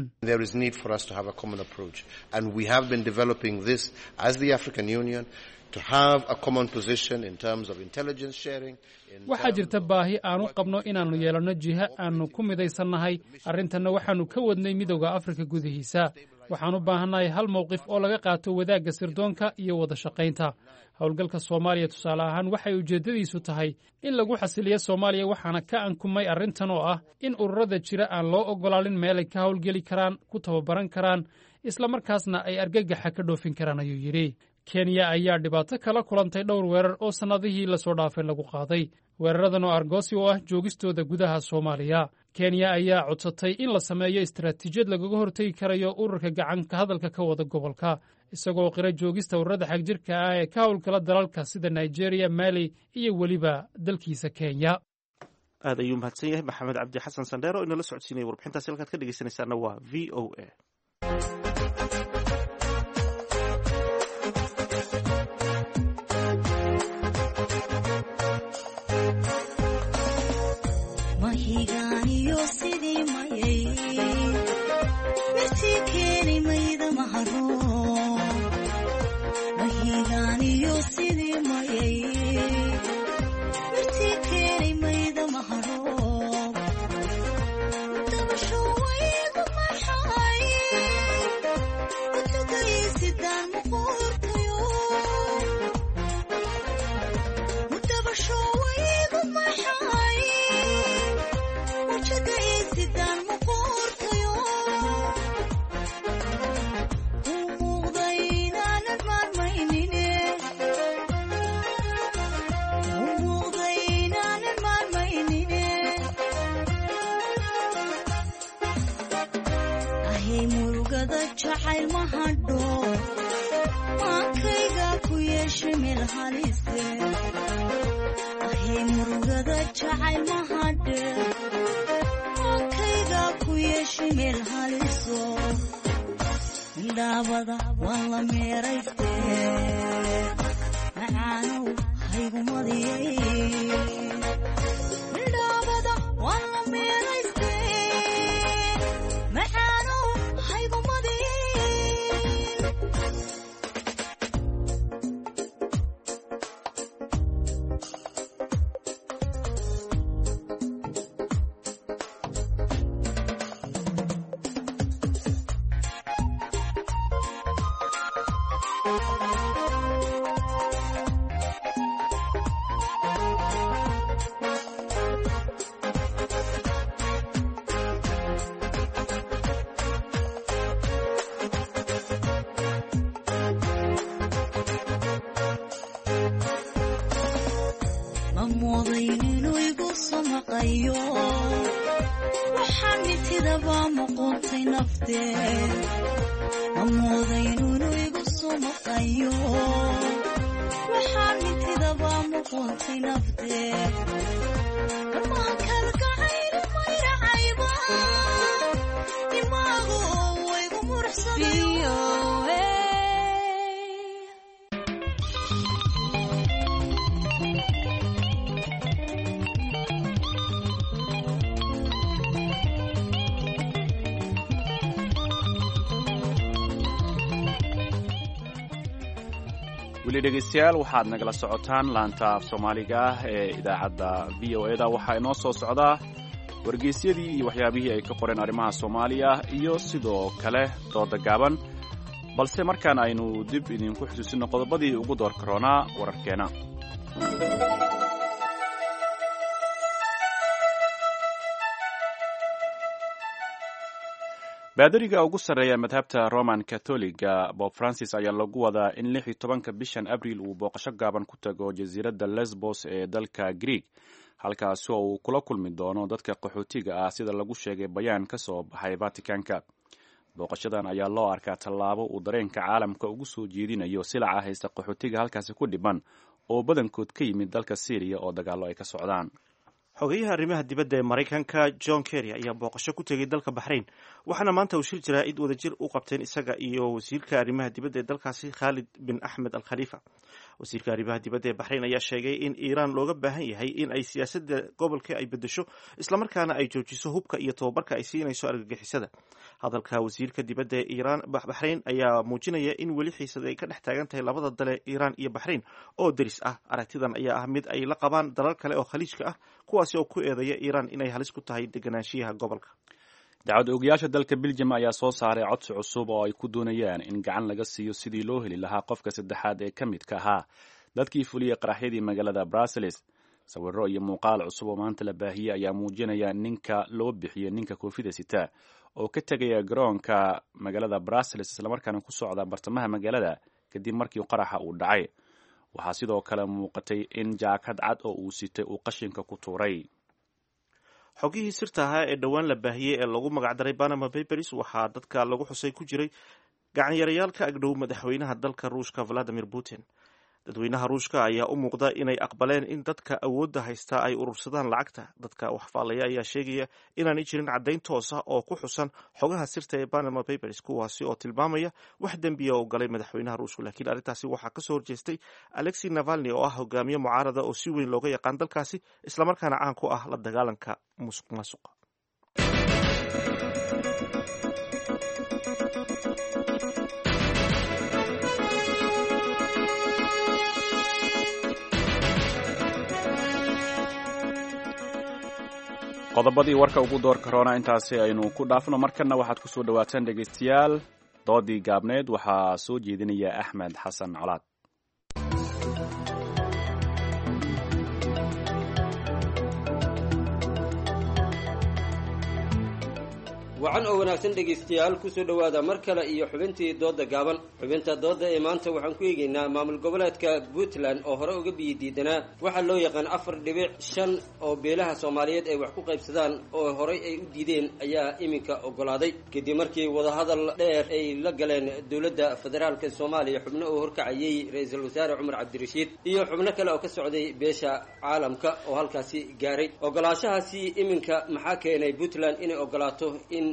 waxaa jirta baahi aanu qabno inaannu yeelanno jiha aannu ku midaysannahay. arrintanna waxaannu ka wadnay midowda afrika gudihiisa. waxaan u baahannahay hal mowqif oo laga qaato wadaagga sirdoonka iyo wada shaqaynta. howlgalka soomaaliya tusaale ahaan waxay ujeeddadiisu tahay in lagu xasiliyo soomaaliya, waxaana ka ankumay arrintan oo ah in ururada jira aan loo oggolaanin meelay ka howlgeli karaan, ku tababaran karaan, islamarkaasna ay argagaxa ka dhoofin karaan, ayuu yidhi. kenya ayaa dhibaato kala kulantay dhowr weerar oo sannadihii lasoo dhaafay lagu qaaday. weeraradan oo argoosi u ah joogistooda gudaha soomaaliya. kenya ayaa codsatay in la sameeyo istaraatiijiyad lagaga hortegi karayo ururka gacanka hadalka ka wada gobolka, isagoo qira joogista ururada xagjirka ah ee ka howlgala dalalka sida nigeria, mali iyo weliba dalkiisa kenya. aad ayuu mahadsan yahay maxamed cabdi xasan sandheero oo inala socodsiinaya warbixintaasi. halkaad ka dhegeysanaysaana waa v o a. weli dhegaystayaal waxaad nagala socotaan laanta af soomaaliga ah ee idaacadda v o eda waxaa inoo soo socdaa wargeysyadii iyo waxyaabihii ay ka qoreen arrimaha soomaaliya iyo sidoo kale dooda gaaban balse markaan aynu dib idinku xusuusino qodobadii ugu door karoonaa wararkeena. baadariga ugu sarreeya madhabta roman catholiga bob francis ayaa lagu wadaa in 16 bishan abriil uu booqasho gaaban ku tago jasiiradda lesbos ee dalka greeg halkaasi oo uu kula kulmi doono dadka qaxootiga ah sida lagu sheegay bayaan ka soo baxay vaticanka. booqashadan ayaa loo arkaa tallaabo uu dareenka caalamka ugu soo jeedinayo silaca haysta qaxootiga halkaasi ku dhiban oo badankood ka yimid dalka syriya oo dagaallo ay ka socdaan. xogeyaha arrimaha dibadda ee maraykanka john kerry ayaa booqasho ku tegey dalka baxrayn waxaana maanta uu shir jaraa'id wadajir u qabteen isaga iyo wasiirka arrimaha dibadda ee dalkaasi khaalid bin axmed al khaliifa. wasiirka arrimaha dibadda ee baxrayn ayaa sheegay in iiraan looga baahan yahay in ay siyaasadda gobolka ay beddesho islamarkaana ay joojiso hubka iyo tababarka ay siinayso argagixisada. hadalka wasiirka dibadda ee iiraan baxrayn ayaa muujinaya in weli xiisada ay ka dhex taagan tahay labada dale iiraan iyo baxrayn oo deris ah. aragtidan ayaa ah mid ay la qabaan dalal kale oo khaliijka ah kuwaasi oo ku eedeeya iiraan inay halis ku tahay deganaanshiyaha gobolka. dacwad ogayaasha dalka Belgium ayaa soo saaray codsi cusub oo ay ku doonayaan in gacan laga siiyo sidii loo heli lahaa qofka saddexaad ee ka midka ahaa dadkii fuliyey qaraxyadii magaalada Brussels. sawirro iyo muuqaal cusub oo maanta la baahiyey ayaa muujinaya ninka loo bixiyey ninka koofida sita oo ka tegaya garoonka magaalada Brussels islamarkaana ku socda bartamaha magaalada kadib markii qaraxa uu dhacay. waxaa sidoo kale muuqatay in jaakad cad oo uu sitay uu qashinka ku tuuray. xogihii sirta ahaa ee dhowaan la baahiyey ee lagu magacdaray Panama Papers waxaa dadka lagu xusay ku jiray gacanyarayaal ka agdhow madaxweynaha dalka Ruushka Vladimir Putin. dadweynaha Ruushka ayaa u muuqda inay aqbaleen in dadka awoodda haysta ay urursadaan lacagta. dadka wax faalaya ayaa sheegaya inaanay jirin caddayn toos ah oo ku xusan xogaha sirta ee Panama Papers kuwaasi oo tilmaamaya wax dembiya oo galay madaxweynaha Ruushka. laakiin arrintaasi waxaa ka soo horjeestay Alexei Navalny oo ah hogaamiye mucaarada oo si weyn looga yaqaan dalkaasi islamarkaana caan ku ah la dagaalanka musuqmaasuqa. qodobadii warka ugu door karoona intaasi aynu ku dhaafno markana waxaad ku soo dhawaataan dhegaystayaal doodii gaabneed waxaa soo jeedinaya axmed xasan colaad. wacan oo wanaagsan dhegaystayaal ku soo dhowaada mar kale iyo xubintii dooda gaaban. xubinta dooda ee maanta waxaan ku eegaynaa maamul goboleedka Puntland oo hore uga biyidiidanaa waxaa loo yaqaan 4.5 oo beelaha Soomaaliyeed ay wax ku qaybsadaan oo horey ay u diideen ayaa iminka ogolaaday kadib markii wadahadal dheer ay la galeen dowladda federaalka Soomaaliya xubno oo horkacayay ra'iisul wasaare Cumar Cabdirashiid iyo xubno kale oo ka socday beesha caalamka oo halkaasi gaaray. ogolaashahaasi iminka maxaa keenay Puntland inay ogolaato in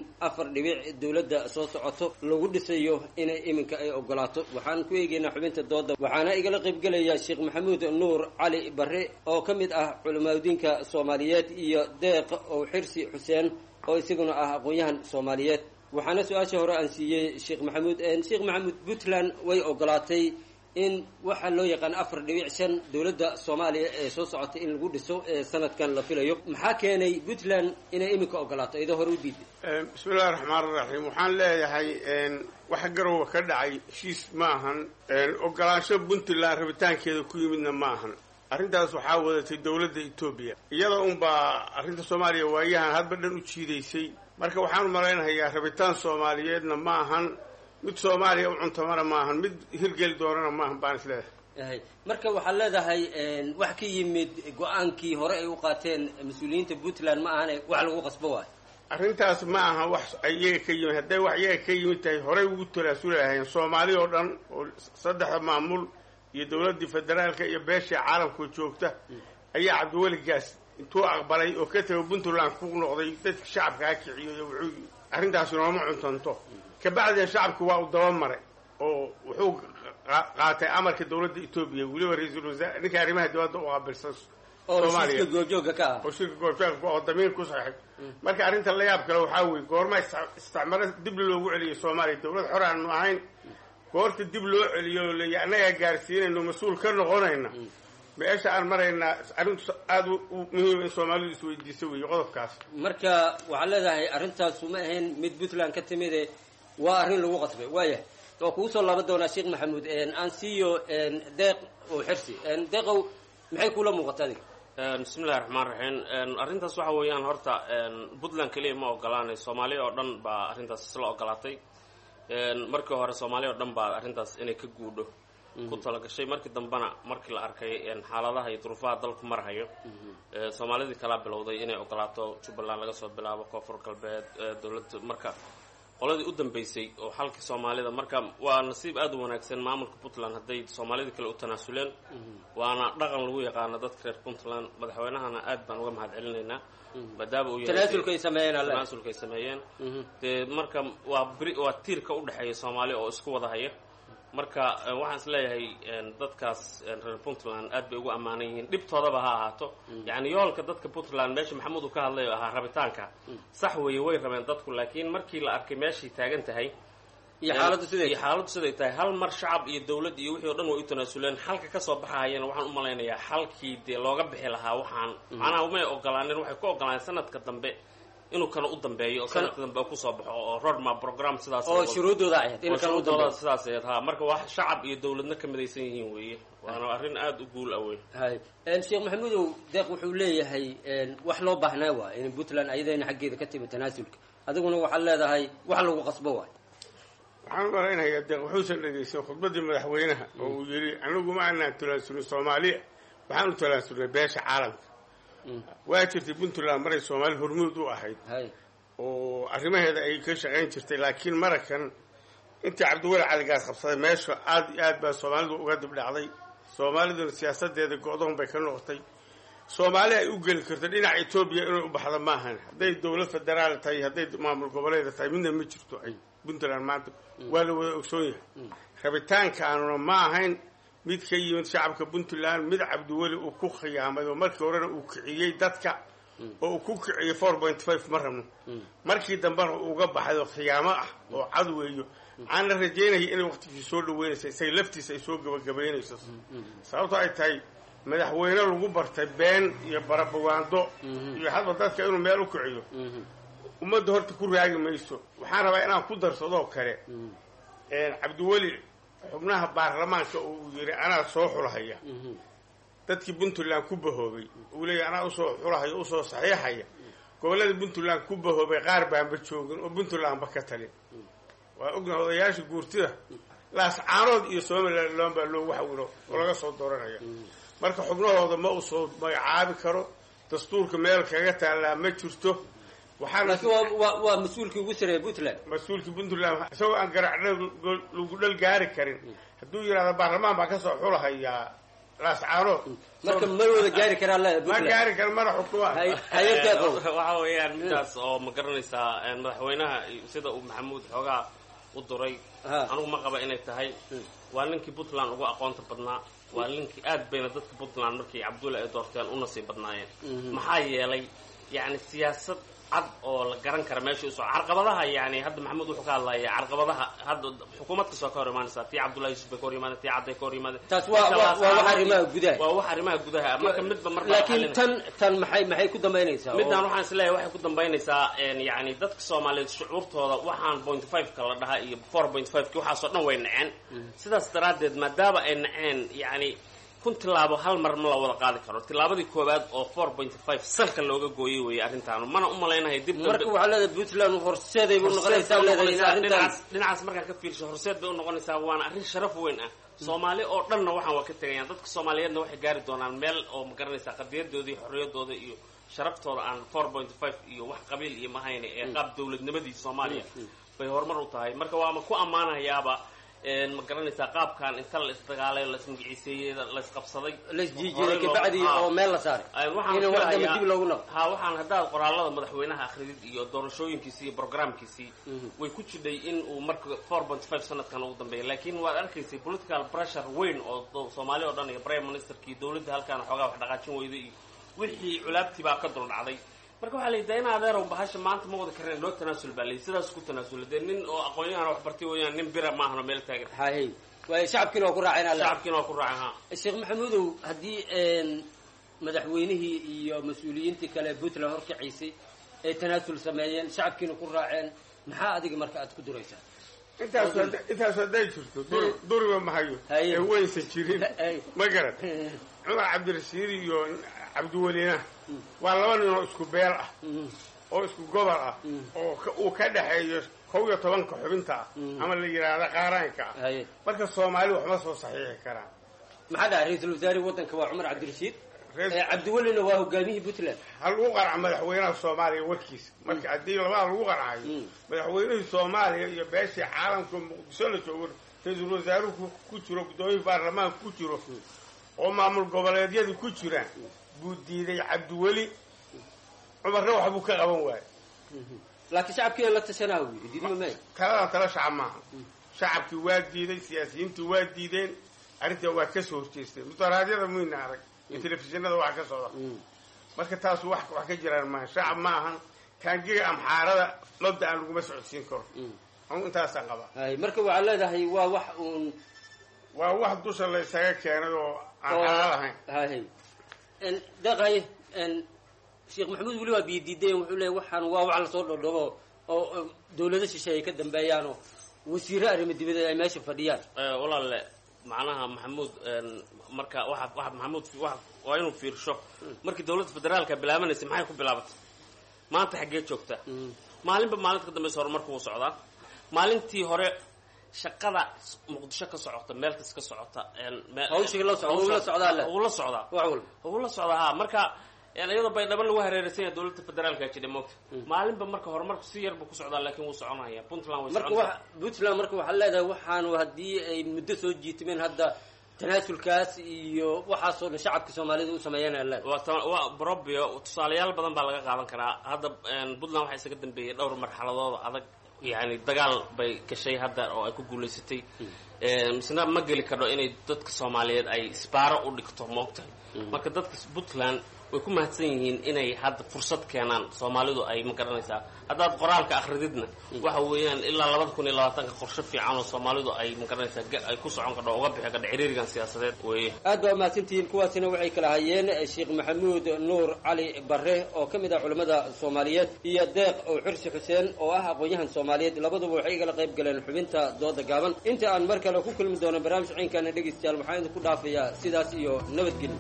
4 dowladda soo socoto lagu dhisayo inay iminka ay ogolaato? waxaan ku eegaynaa xubinta dooda waxaana igala qaybgelaya Sheekh Maxamuud Nuur Cali Barre oo ka mid ah culimadiinka Soomaaliyeed iyo Deeq oo Xirsi Xuseen oo isaguna ah aqoon-yahan Soomaaliyeed. waxaana su-aasha hore aan siiyey Sheekh Maxamuud. Sheekh Maxamuud, Puntland way ogolaatay in waxa loo yaqaan 4.5 dowladda Soomaaliya ee soo socota in lagu dhiso sanadkan la filayo. maxaa keenay Puntland inay iminka ogolaato iyadoo hore u diiday? bismillaahir rahmaanir rahiim. waxaan leeyahay wax garow ka dhacay heshiis ma ahan, ogolaansho Puntland rabitaankeeda ku yimidna ma ahan. arrintaas waxaa wadatay dowladda Itoobiya iyada unbaa arrinta Soomaaliya waayahan hadba dhan u jiidaysay. marka waxaan malaynayaa rabitaan Soomaaliyeedna ma ahan, mid Soomaaliya u cuntamana ma ahan, mid hirgeli doonana ma ahan baan isleeyahay. marka waxaad leedahay wax ka yimid go-aankii hore ay u qaateen mas-uuliyiinta Puntland ma ahane wax lagu qasbo waayo. arrintaas ma aha wax iyaga ka yimid. hadday wax iyaga ka yimid tahay horey ugu talaasuli lahayn Soomaali oo dhan oo saddexda maamul iyo dowladdii federaalka iyo beesha caalamka joogta ayaa cabdiweligaas intuu aqbalay oo ka tagay Puntland ku noqday dadka shacabka ha kiciyo. wuxuu arrintaas nooma cuntanto kabacdina shacabku waa u daba maray oo wuxuu qaatay amarka dowladda Itoobiya weliba ra'iisul wasaare ninka arrimaha dibadda u qaabilsan Soomaaliya oo goobjooga ka ah oo shirka goobjooga oo damiir ku saxiix. marka arrinta la yaab kale waxaa weeye goorma isticmaar dib loogu celiyay Soomaaliya dowlad xor aan ahayn goorta dib loo celiyo oo leeya annagaa gaarsiinayno mas-uul ka noqonayna meesha aan maraynaa arrintu aada u muhiim in soomaalidu isweydiisa weeye qodobkaas marka waxaad leedahay arrintaasu ma ahayn mid puntland ka timide waa arrin lagu qasbay waayahay waa kugu soo laaban doonaa sheekh maxamuud aan siiyo deeq oo xirsi deeqow maxay kula muuqata adiga bismillahi raxmaan raxiim arrintaas waxa weeyaan horta puntland keliya ma ogolaanay soomaaliya oo dhan baa arrintaas isla ogolaatay markii hore soomaaliya oo dhan baa arrintaas inay ka guudho ku talagashay markii dambena markii la arkay xaaladaha iyo duruufaha dalku marhayo soomaalidii kalaa bilowday inay ogolaato jubbaland laga soo bilaabo koonfur galbeed dowladda marka qoladii u dambeysay oo xalkii soomaalida marka waa nasiib aada u wanaagsan maamulka puntland hadday soomaalida kale u tanaasuleen waana dhaqan lagu yaqaano dadka reer puntland madaxweynahana aad baan uga mahad celinaynaa maadaama uu tanaasulka ay sameeyeen dee marka waa tiirka u dhexeeya soomaali oo isku wada haya marka waxaan is leeyahay dadkaas reer puntland aad bay ugu ammaanan yihiin dhibtoodaba ha ahaato yani yoolka dadka puntland meesha maxamuud uu ka hadlay oo ahaa rabitaanka sax weeye way rabeen dadku laakiin markii la arkay meeshay taagan tahay iyo xaaladdu siday tahay hal mar shacab iyo dawlad iyo wixii o dhan way u tanaasuleen xalka kasoo baxahayana waxaan u malaynayaa xalkii dee looga bixi lahaa waxaan macnaha umay ogolaanin waxay ku ogolaaneen sanadka dambe inuu kana u dambeeyo oo sanadka dambe kusoo baxo oo roadmap program sidaas oo shuruudooda ahayd in kana u dambeeyo sidaas ahayd ha marka wax shacab iyo dawladna ka midaysan yihiin weeye waana arrin aad u guul ah weyn hay sheekh maxamuudow deeq wuxuu leeyahay wax loo baahnaa waa in puntland ayadayna xaggeeda ka timi tanaasulka adiguna waxaad leedahay wax lagu qasbo waay waxaan u malaynayaa deeq wuxuusan dhegaysan khudbaddii madaxweynaha oo uu yidhi anigu ma aanaan tanaasulin soomaaliya waxaan u tanaasulnay beesha caalamka waa jirtay puntland maray soomaali hormuud u ahayd oo arrimaheeda ay ka shaqayn jirtay laakiin marakan intii cabdiweli caligaas qabsaday meesha aada iyo aad baa soomaalidu uga dib dhacday soomaaliduna siyaasadeeda go-doon bay ka noqotay soomaali ay u geli karto dhinaca etoobiya inay u baxda maahan hadday dowlad federaal tahay hadday maamul goboleeda tahay midna ma jirto ay puntland maanta waa la wada ogsoon yahay rabitaankaanuna ma ahayn mid ka yimid shacabka puntland mid cabdiweli uu ku khiyaamay oo markii horena uu kiciyey dadka oo uu ku kiciyey 4.5 ma rabno markii dambena uga baxay oo khiyaamo ah oo cad weeyo aan la rajeynayay inay waqtigii soo dhaweynayso isay laftiisa ay soo gabagabeynayso sababtoo ay tahay madaxweyne lagu bartay been iyo barabawaando iyo hadba dadka inuu meel u kiciyo ummadda horta ku raagi mayso waxaan rabaa inaan ku darsadoo kale cabdiweli xubnaha baarlamaanka uu yidhi anaa soo xulahaya dadkii puntland ku bahoobay uu leeyahy anaa usoo xulahaya usoo saxiixaya gobollada puntland ku bahoobay qaar baanba joogin oo puntlandba ka talin waa ognaha odayaasha guurtida laascaanood iyo somaliland baa loogu xawilo oo laga soo dooranaya marka xubnahooda ma uu soo magacaabi karo dastuurka meel kaga taallaa ma jirto waa mas-uulkii ugu sareeya puntland mas-uulkii puntland isagoo aan garacdha lagu dhal gaari karin hadduu yidhahdo baarlamaan baa kasoo xulahayaa laascaanood marka ma wada gaari karaa ma gaari kara mana xukuma waxa weeyaan midaas oo ma garanaysaa madaxweynaha sida uu maxamuud xoogaa u duray anigu ma qaba inay tahay waa ninkii puntland ugu aqoonta badnaa waa ninkii aad bayna dadka puntland markii cabdulla ay doorteen u nasiib badnaayeen maxaa yeelay yani siyaasad cad oo la garan kara meesha usoo carqabadaha yani hadda maxamuud wuxuu ka hadlaya carqabadaha hadda xukuumad kastoo ka hor imaanaysaa tii cabdullahi yusuf bay ka hor yimaadeen tii cadday ka hor yimaadeen taas waa wax arrimaha gudaha waa wax arrimaha gudaha marka midba marka laakiin tan maxay ku dambaynaysaa midaan waxaan is leeyahay waxay ku dambaynaysaa yani dadka soomaaliyeed shucuurtooda waxaan 0.5 la dhahaa iyo 4.5 waxaasoo dhan way naceen sidaas daraaddeed maadaama ay naceen yani kun tilaabo hal mar ma la wada qaadi karo tilaabadii koowaad oo 4.5 salka looga gooyay weeye arrintaan mana u malaynahay dib marka waxaa leedahay puntland horseeday buu noqonaysaa leedahay arrintaas dhinacaas markaan ka fiirsho horseed bay u noqonaysaa waana arrin sharaf weyn ah soomaali oo dhanna waxaan waa ka tegayaan dadka soomaaliyeedna waxay gaari doonaan meel oo ma garanaysaa qadiyadoodii xorriyadooda iyo sharaftooda aan 4.5 iyo wax qabiil iyo mahayne ee qaab dawladnimadii soomaaliya bay horumar u tahay marka waama ku ammaanayaaba ma garanaysaa qaabkan inta la isdagaalay la ismagiciiseeyey la isqabsaday la isjiijiyey kabacdi oo meel la saaray in wax dambe dib loogu noqdo waxaan haddaad qoraalada madaxweynaha akhridid iyo doorashooyinkiisii iyo programkiisii way ku jidhay in uu marka 4.5 sanadkan ugu dambeeya laakiin waad arkaysay political pressure weyn oo soomaali oo dhan iyo prime ministerkii dowladda halkaan xoogaa wax dhaqaajin weyday iyo wixii culaabtii baa ka dul dhacday marka waxaa layidhaha in adeerow bahasha maanta ma wada kareen noo tanaasul baa layidhi sidaas ku tanaasula dee nin oo aqoon-yahan wax bartay weeyaan nin bira maahano meel taagan hay waayo shacabkiina waa ku raaceen shacabkiina waa ku raaceen ha sheekh maxamuudow haddii madaxweynihii iyo mas-uuliyiintii kale puntland horkaciisay ay tanaasul sameeyeen shacabkiina ku raaceen maxaa adiga marka aad ku duraysaa intaas hadday jirto duriba mahayo ee waysan jirin ma garan cumar cabdirashiid iyo cabdiwelina waa laba nin oo isku beel ah oo isku gobol ah oo uu ka dhexeeyo 11 xubinta ah ama la yiraahdo qaaraanka ah marka Soomaali wax ma soo saxiixi karaan maxaa dhahay ra'iisul wasaare wadanka waa Cumar Cabdirashiid cabdiwelina waa hogaamiyihii Puntland hal uu qarca madaxweynaha Soomaaliya warkiis marka hadii labada lagu qarcayo madaxweynaha Soomaaliya iyo beeshii caalamka Muqdisho la joogo ra'iisul wasaaruhu ku jiro gudoomiyaha baarlamaanka ku jiro oo maamul goboleedyadu ku jiraan buu diiday cabdiweli cumarna wax buu ka qaban waayay laakiin shacabkii la tashanaa uu diidmo ma tala shacab ma shacabkii waa diiday siyaasiyiintu waa diideen arinta waa ka soo horjeestay mutaraadyada muina arag telefishinada wax ka socda marka taas wax ka jiraan ma shacab ma ahan kaangiga amxaarada looda aan lagu socodsiin karo aan intaas qaba hay marka waxa leedahay waa wax dusha la isaga keenay oo aan lahayn hay daqay sheekh maxamuud wali waa biidiideen wuxuu leeyahay waxaan waa wax la soo dhodhobo oo dawladda shisheeye ka dambeeyaan oo wasiirro arrimo dibadda ay meesha fadhiyaan walaale macnaha maxamuud marka waxa maxamuud waa inuu fiirsho markii dawladda federaalka bilaabanaysa maxay ku bilaabatay maanta xaggee joogta maalinba maalinta ka dambaysa horumarku wuu socdaa maalintii hore shaqada muqdisho ka socota meel kasta ka socota hawshii la socdaa marka iyada bay dhaban lagu hareeraysan yahay dawladda federaalka jidha moogta maalinba marka horumarku si yar buu ku socdaa laakiin wuu soconaya Puntland way soconaysaa Puntland marka waxa leedahay waxaan hadii ay muddo soo jiitimeen hadda tanaasulkaas iyo waxaasoo dhan shacabka Soomaaliyeed u sameeyeen waa probio tusaalayaal badan baa laga qaadan karaa hadda Puntland waxa isaga dambeeyay dhowr marxaladood adag yani dagaal bay gashay hadda oo ay ku guuleysatay misna ma geli karo inay dadka Soomaaliyeed ay isbaaro u dhigto moogta marka dadka Puntland way ku mahadsan yihiin inay hadda fursad keenaan Soomaalidu ay ma garanaysaa haddaad qoraalka akhrididna waxa weeyaan ilaa 2020 qorshe fiican oo Soomaalidu ay ma garanaysaa ay ku socon karto uga bixi karto xiriirkan siyaasadeed weeye aad baa mahadsantihiin kuwaasina waxay kala hayeen Sheekh Maxamuud Nuur Cali Barre oo kamid ah culimada Soomaaliyeed iyo Deeq oo Xirsi Xuseen oo ah aqoonyahan Soomaaliyeed labaduba waxay kala qayb galeen xubinta dooda gaaban inta aan mar kale ku kulmi doono barnaamij ciinkana dhageystayaal waxaan idinku dhaafayaa sidaas iyo nabadgelyo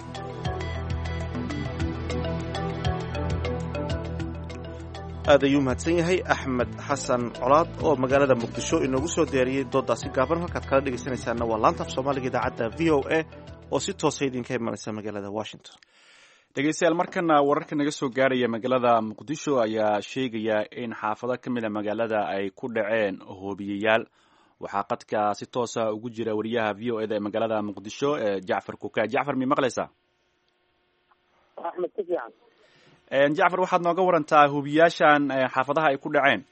aad ayuu mahadsan yahay axmed xasan colaad oo magaalada muqdisho inoogu soo diyaariyey doodaasi gaaban halkaad kala dhegaysanaysaana waa laanta af soomaaliga idaacadda v o a oo si toosa idinka imanaysa magaalada washington dhegeystayaal markana wararka naga soo gaaraya magaalada muqdisho ayaa sheegaya in xaafado ka mid a magaalada ay ku dhaceen hoobiyeyaal waxaa qadka si toosa ugu jira wariyaha v o eda ee magaalada muqdisho jacfar kuka jacfar mi maqlaysaa axmed kufiican jacfar waxaad nooga warantaa hubiyaashan xaafadaha ay ku dhaceen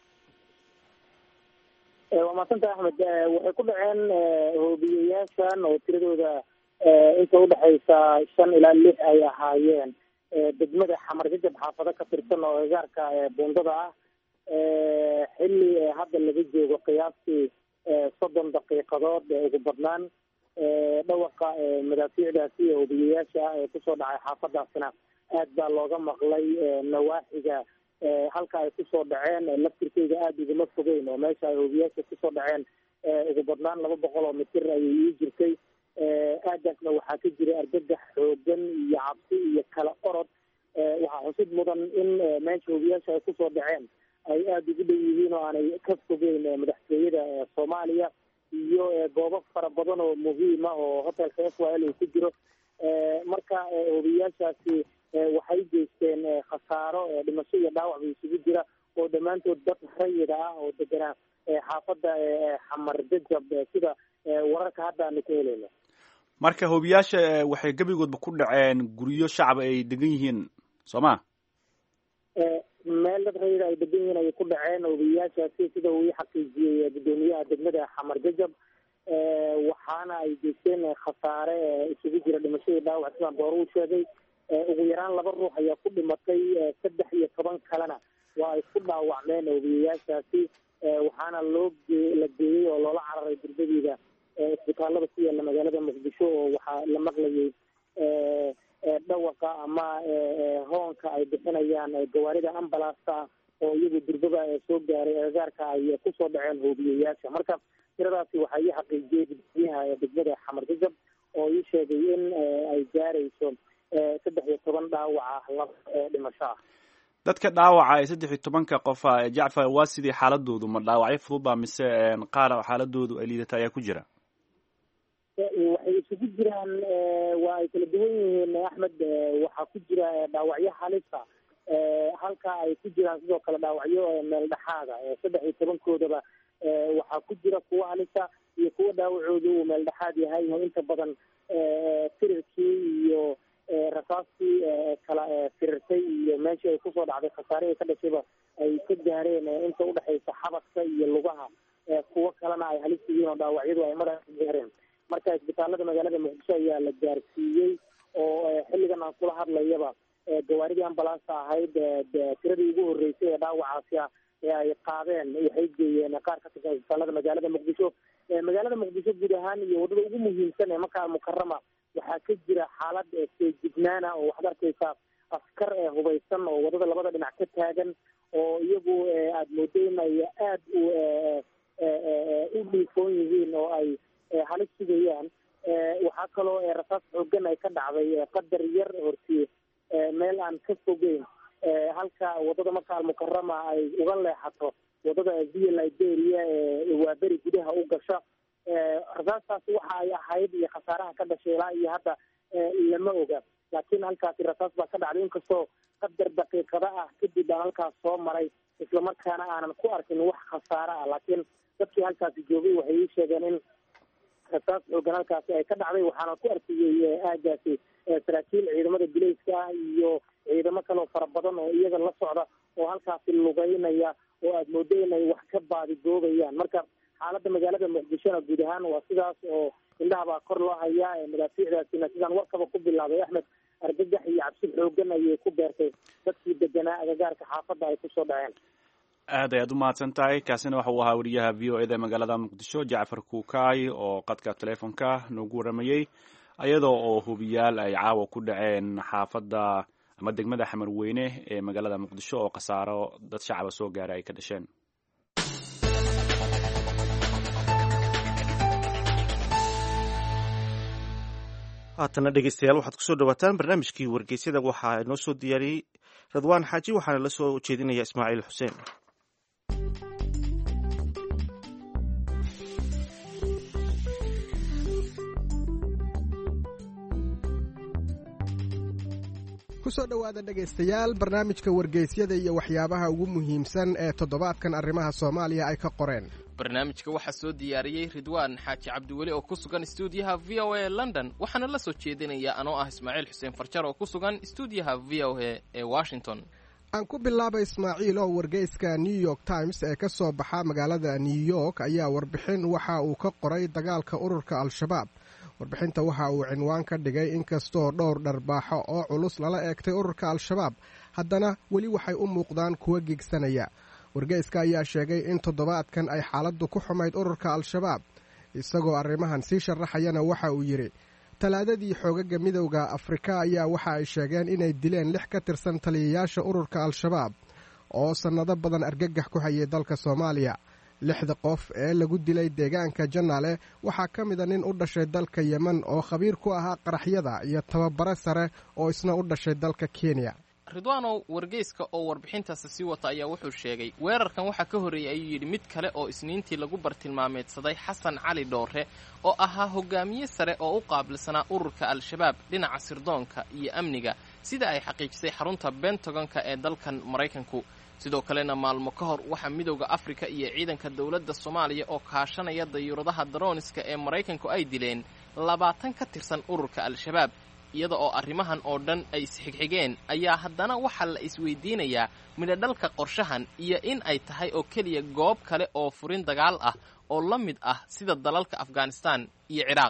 waa maadsantaha axmed waxay ku dhaceen hubiyayaashan oo tiradooda inta udhexaysa 5 ilaa 6 ay ahaayeen degmada xamarjajab xaafado ka tirsan oo agaarka buundada ah xilli hadda laga joogo qiyaastii 30 daqiiqadood ugu badnaan dhawaqa madaafiicdaasi iyo hubiyayaasha ee kusoo dhacay xaafadaasina aad baa looga maqlay nawaaxiga halka ay kusoo dhaceen laftirkeyga aada iguma fogeyn oo meesha ay hubiyaasha kusoo dhaceen ugu badnaan 200 oo mitir ayay ii jirtay aadaasna waxaa ka jira argagax xoogan iyo cabsi iyo kala orod waxaa xusid mudan in meesha hubiyaasha ay kusoo dhaceen ay aada ugu dhow yihiin oo aanay ka fogeyn madaxtooyada Soomaaliya iyo goobo fara badan oo muhiima oo hotelka FYL uu ku jiro marka hubiyaashaasi waxay geysteen khasaaro dhimasho iyo dhaawac bay isugu jira oo dhammaantood dad rayid ah oo deganaa xaafadda xamar jajab sida wararka hadda aanu ka helayno marka hubiyaasha waxay gebigoodba ku dhaceen guryo shacab ay degan yihiin soo ma meel dad rayid ay degan yihiin ayay ku dhaceen hubiyaashaasi sida uu xaqiijiyey gudoomiyaha degmada xamar jajab waxaana ay geysteen khasaare isugu jira dhimasho iyo dhaawac sidaan hore u sheegay ugu yaraan 2 ruux ayaa ku dhimatay 13 kalena waa ay ku dhaawacmeen hoobiyeyaashaasi waxaana la geeyey oo loola cararay darbadiida isbitaalada ku yaala magaalada muqdisho oo waxaa la maqlayay dhawaqa ama hoonka ay bixinayaan gawaarida ambalaasta oo iyagu durbaba soo gaaray agagaarka ay kusoo dhaceen hoobiyeyaasha marka tiradaasi waxaa ii xaqiijiyey gudoomiyaha degmada xamar jajab oo ii sheegay in ay gaarayso 13 dhaawaca 2 dhimasho ah dadka dhaawaca 13 qof Jacfar waa sidii xaaladoodu ma dhaawacyo fudud mise qaar xaaladoodu ay liidata ayaa ku jira waxay isugu jiraan waa ay kala duwan yihiin Axmed waxaa ku jira dhaawacyo halisa halka ay ku jiraan sidoo kale dhaawacyo meel dhaxaada 13koodaba waxaa ku jira kuwa halisa iyo kuwa dhaawacoodu uu meel dhaxaad yahay inta badan tirirkii iyo rasaastii kala firirtay iyo meeshii ay kusoo dhacday khasaare ka dhashayba ay ka gaareen inta udhexaysa xabadka iyo lugaha kuwo kalena ay halis yihiin oo dhaawacyadu ay madaxa ka gaareen marka isbitaalada magaalada muqdisho ayaa la gaarsiiyey oo xilligan aan kula hadlayaba gawaaridii ambalaasta ahayd tiradii ugu horreysay ee dhaawacaasi ah ee ay qaadeen waxay geeyeen qaar ka tirsan isbitaalada magaalada muqdisho guud ahaan iyo wadada ugu muhiimsan ee Maka Mukarrama waxaa ka jira xaalad feejignaana oo waxaad arkaysaa askar hubaysan oo wadada labada dhinac ka taagan oo iyagu aada moodo in ay aad u dhiifoon yihiin oo ay halis sugayaan waxaa kaloo rasaas xoogan ay ka dhacday qadar yar hortii meel aan ka fogeyn halka wadada Maka Mukarrama ay uga leexato wadada via Liberia waa beri gudaha u gasha rasaastaas waxa ay ahayd iyo khasaaraha ka dhashay ilaa iyo hadda lama oga laakiin halkaasi rasaas baa ka dhacday inkastoo qadar daqiiqada ah kadib aan halkaas soo maray islamarkaana aanan ku arkin wax khasaare ah laakiin dadkii halkaasi joogay waxay ii sheegeen in rasaas xoogan halkaasi ay ka dhacday waxaana ku arkiyey aagaasi saraakiil ciidamada bilayska ah iyo ciidamo kaloo fara badan oo iyaga la socda oo halkaasi lugeynaya oo aada moodo inay wax ka baadigoobayaan marka xaaladda magaalada muqdishona guud ahaan waa sidaas oo indhaha baa kor loo hayaa madaafiicdaasina sidaan warkaba ku bilaabay Axmed argagax iyo cabsi xoogan ayay ku beertay dadkii deganaa agagaarka xaafadda ay kusoo dhaceen aad ayaad u mahadsan tahay kaasina waxa uu ahaa wariyaha VOA magaalada muqdisho Jacfar Kuukay oo qadka teleefonka noogu waramayay ayadoo oo hubiyaal ay caawa ku dhaceen xaafadda ama degmada Xamarweyne ee magaalada muqdisho oo khasaaro dad shacab soo gaaray ay ka dhasheen haatana dhegeystayaal waxaad kusoo dhawaataan barnaamijkii wargeysyada waxaa noo soo diyaariyey Radwaan Xaaji waxaana la soo jeedinaya Ismaaciil Xuseen kusoo dhowaada dhegaystayaal barnaamijka wargeysyada iyo waxyaabaha ugu muhiimsan ee toddobaadkan arrimaha Soomaaliya ay ka qoreen barnaamijka waxaa soo diyaariyey Ridwaan Xaaji Cabdiweli oo ku sugan stuudiyaha VOA London waxaana la soo jeedinaya anoo ah Ismaaciil Xuseen Farjar oo ku sugan stuudiyaha VOA ee Washington aan ku bilaabay Ismaaciil oo wargeyska New York Times ee ka soo baxa magaalada New York ayaa warbixin waxa uu ka qoray dagaalka ururka Al-Shabaab warbixinta waxa uu cinwaan ka dhigay inkastoo dhowr dharbaaxo oo culus lala eegtay ururka Al-Shabaab haddana weli waxay u muuqdaan kuwa gigsanaya wargeyska ayaa sheegay in toddobaadkan ay xaaladdu ku xumayd ururka Al-Shabaab isagoo arrimahan sii sharaxayana waxa uu yidhi talaadadii xoogaga midowda Afrika ayaa waxa ay sheegeen inay dileen 6 ka tirsan taliyayaasha ururka Al-Shabaab oo sannado badan argagax ku hayay dalka Soomaaliya 6 qof ee lagu dilay deegaanka Janaale waxaa ka mid ah nin u dhashay dalka Yemen oo khabiir ku ahaa qaraxyada iyo tababare sare oo isna u dhashay dalka Kenya Ridwaanow wargeyska oo warbixintaasi sii wata ayaa wuxuu sheegay weerarkan waxaa ka horreeyay ayuu yidhi mid kale oo isniintii lagu bartilmaameedsaday Xasan Cali Dhoore oo ahaa hogaamiye sare oo u qaabilsanaa ururka Al-Shabaab dhinaca sirdoonka iyo amniga sida ay xaqiijisay xarunta Pentagonka ee dalkan Maraykanku sidoo kalena maalmo ka hor waxaa midowda Afrika iyo ciidanka dawladda Soomaaliya oo kaashanaya dayuuradaha droniska ee Maraykanku ay dileen 20 ka tirsan ururka Al-Shabaab iyada oo arrimahan oo dhan ay isxigxigeen ayaa haddana waxaa la isweydiinayaa midhadhalka qorshahan iyo in ay tahay oo keliya goob kale oo furin dagaal ah oo la mid ah sida dalalka Afghanistan iyo Ciraaq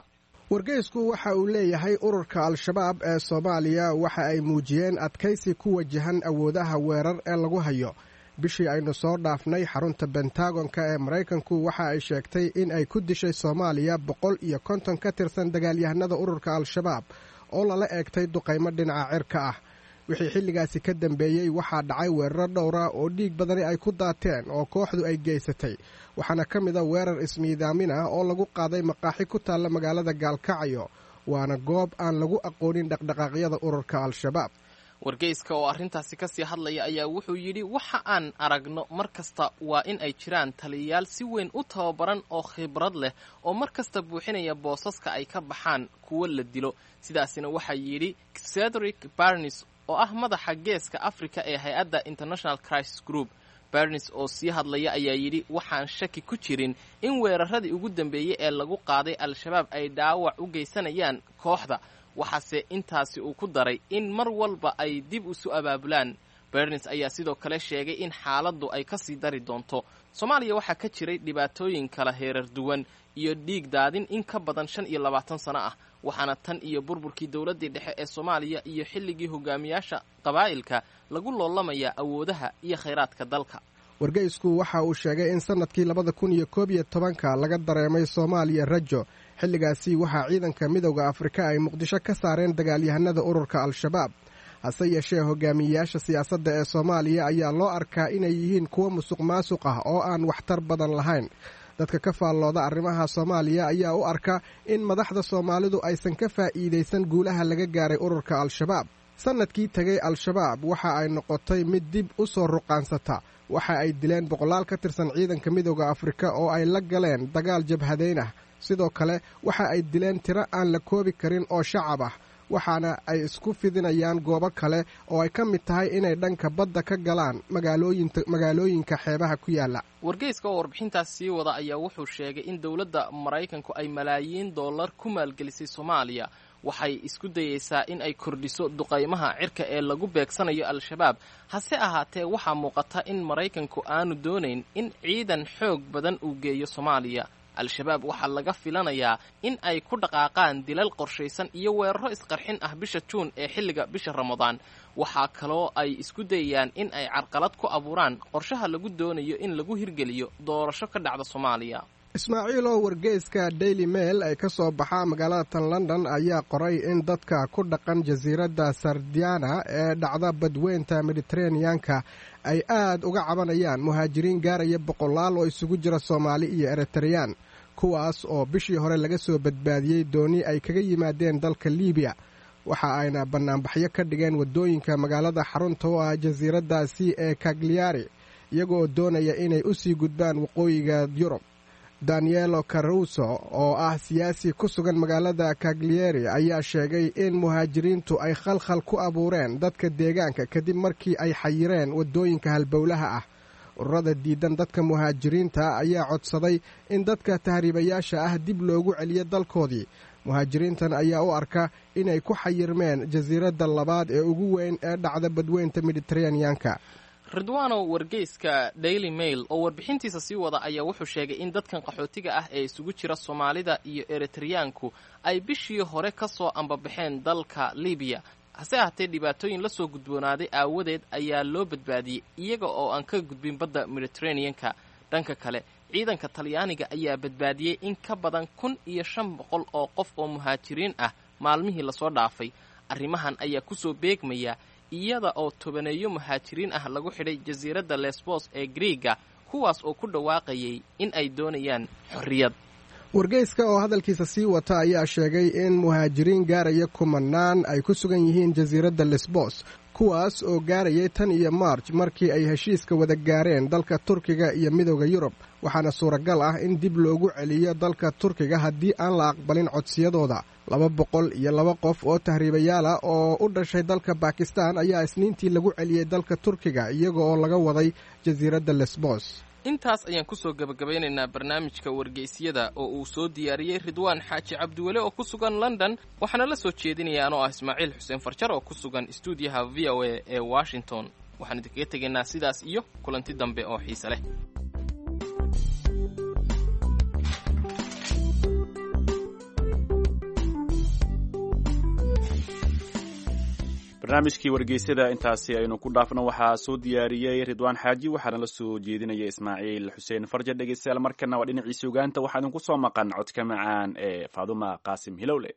wargeysku waxa uu leeyahay ururka al-shabaab ee soomaaliya waxa ay muujiyeen adkaysi ku wajahan awoodaha weerar ee lagu hayo. bishii aynu soo dhaafnay xarunta bentagonka ee maraykanku waxa ay sheegtay in ay ku dishay soomaaliya 150 ka tirsan dagaalyahanada ururka al-shabaab oo lala eegtay duqaymo dhinaca cirka ah. wixii xilligaasi ka dambeeyey waxaa dhacay weeraro dhowra oo dhiig badani ay ku daateen oo kooxdu ay geysatay, waxaana ka mid a weerar ismiidaamin ah oo lagu qaaday maqaaxi ku taalla magaalada gaalkacyo, waana goob aan lagu aqoonin dhaqdhaqaaqyada ururka al-shabaab. wargeyska oo arrintaasi ka sii hadlaya ayaa wuxuu yidhi waxa aan aragno mar kasta waa in ay jiraan taliyayaal si weyn u tababaran oo khibrad leh oo mar kasta buuxinaya boosaska ay ka baxaan kuwo la dilo. sidaasina waxaa yidhi Cedric Barnes oo ah madaxa geeska Afrika ee hay-adda International Crisis Group. Barnes oo sii hadlaya ayaa yidhi waxaan shaki ku jirin in weeraradii ugu dambeeyey ee lagu qaaday al-shabaab ay dhaawac u geysanayaan kooxda, waxaase intaasi uu ku daray in mar walba ay dib isu abaabulaan. Barnes ayaa sidoo kale sheegay in xaaladdu ay ka sii dari doonto. Soomaaliya waxaa ka jiray dhibaatooyin kala heerar duwan iyo dhiig daadin in ka badan 25 sano ah, waxaana tan iyo burburkii dowladdii dhexe ee Soomaaliya iyo xilligii hogaamiyaasha qabaa'ilka lagu loolamayaa awoodaha iyo khayraadka dalka. wargeysku waxa uu sheegay in sanadkii 2011 laga dareemay Soomaaliya rajo. xilligaasi waxaa ciidanka midowda Afrika ay Muqdisho ka saareen dagaalyahanada ururka al-shabaab. hase yeeshee hogaamiyayaasha siyaasadda ee Soomaaliya ayaa loo arkaa inay yihiin kuwo musuqmaasuq ah oo aan waxtar badan lahayn. dadka ka faallooda arrimaha Soomaaliya ayaa u arka in madaxda Soomaalidu aysan ka faa'iideysan guulaha laga gaaray ururka al-shabaab. sanadkii tagay al-shabaab waxa ay noqotay mid dib u soo ruqaansata. waxa ay dileen 100 ka tirsan ciidanka midowda Afrika oo ay la galeen dagaal jabhadeyn ah. sidoo kale waxa ay dileen tiro aan la koobi karin oo shacab ah, waxaana ay isku fidinayaan goobo kale oo ay ka mid tahay inay dhanka badda ka galaan magaalooyinka xeebaha ku yaala. wargeyska oo warbixintaas sii wada ayaa wuxuu sheegay in dowladda Maraykanku ay malaayiin dollar ku maalgelisay Soomaaliya. waxay isku dayeysaa in ay kordhiso duqaymaha cirka ee lagu beegsanayo al-shabaab. hase ahaatee waxaa muuqata in Maraykanku aanu doonayn in ciidan xoog badan uu geeyo Soomaaliya. al-shabaab waxaa laga filanayaa in ay ku dhaqaaqaan dilal qorshaysan iyo weeraro isqarxin ah bisha Juun ee xilliga bisha Ramadaan. waxaa kaloo ay isku dayayaan in ay carqalad ku abuuraan qorshaha lagu doonayo in lagu hirgeliyo doorasho ka dhacda Soomaaliya. Ismaaciil oo wargeyska Daily Mail ay ka soo baxaa magaalada London ayaa qoray in dadka ku dhaqan jasiiradda Sardinia ee dhacda badweynta Mediterranean-ka ay aad uga cabanayaan muhaajiriin gaaraya 100 oo isugu jira Soomaali iyo Eritrean, kuwaas oo bishii hore laga soo badbaadiyey dooni ay kaga yimaadeen dalka Liibiya. waxa ayna banaanbaxyo ka dhigeen wadooyinka magaalada xarunta oo ah jasiiraddaasi ee Cagliari, iyagoo doonaya inay u sii gudbaan waqooyiga Yurub. Danielo Caruso oo ah siyaasi ku sugan magaalada Cagliari ayaa sheegay in muhaajiriintu ay khalkhal ku abuureen dadka deegaanka kadib markii ay xayireen wadooyinka halbowlaha ah. ururada diidan dadka muhaajiriinta ayaa codsaday in dadka tahriibayaasha ah dib loogu celiyo dalkoodii. muhaajiriintan ayaa u arka inay ku xayirmeen jasiiradda labaad ee ugu weyn ee dhacda badweynta Mediterranean-ka. Ridwano wargeyska Daily Mail oo warbixintiisa sii wada ayaa wuxuu sheegay in dadkan qaxootiga ah ee isugu jira Soomaalida iyo Eritreanku ay bishii hore ka soo ambabaxeen dalka Liibiya. hase ahaatee dhibaatooyin la soo gudboonaaday aawadeed ayaa loo badbaadiyey iyaga oo aan ka gudbin badda Mediterranean-ka. dhanka kale ciidanka Talyaaniga ayaa badbaadiyey in ka badan 1500 oo qof oo muhaajiriin ah maalmihii la soo dhaafay. arrimahan ayaa ku soo beegmaya iyada oo tobaneeyo muhaajiriin ah lagu xidhay jasiiradda Lesbos ee Greega, kuwaas oo ku dhawaaqayay in ay doonayaan xorriyad. wargeyska oo hadalkiisa sii wata ayaa sheegay in muhaajiriin gaaraya 10 ay ku sugan yihiin jasiiradda Lesbos, kuwaas oo gaarayay tan iyo March markii ay heshiiska wada gaareen dalka Turkiga iyo midowda Yurub. waxaana suuragal ah in dib loogu celiyo dalka Turkiga haddii aan la aqbalin codsiyadooda. 202 qof oo tahriibayaal ah oo u dhashay dalka Pakistan ayaa isniintii lagu celiyey dalka Turkiga iyaga oo laga waday jasiiradda Lesbos. intaas ayaan ku soo gabagabeynaynaa barnaamijka wargeysyada oo uu soo diyaariyey Ridwaan Xaaji Cabdiwale oo ku sugan London, waxaana la soo jeedinayaa anoo ah Ismaaciil Xuseen Farjar oo ku sugan stuudiyaha VOA ee Washington. waxaan idinkaga tegaynaa sidaas iyo kulanti dambe oo xiise leh. barnaamijkii wargeysyada intaasi aynu ku dhaafno waxaa soo diyaariyey ridwaan xaaji waxaana la soo jeedinaya ismaaciil xuseen farja. dhegeystayaal markana waa dhinaciisa ogaanta waxaa idinku soo maqan codka macaan ee faaduma qaasim hilowle.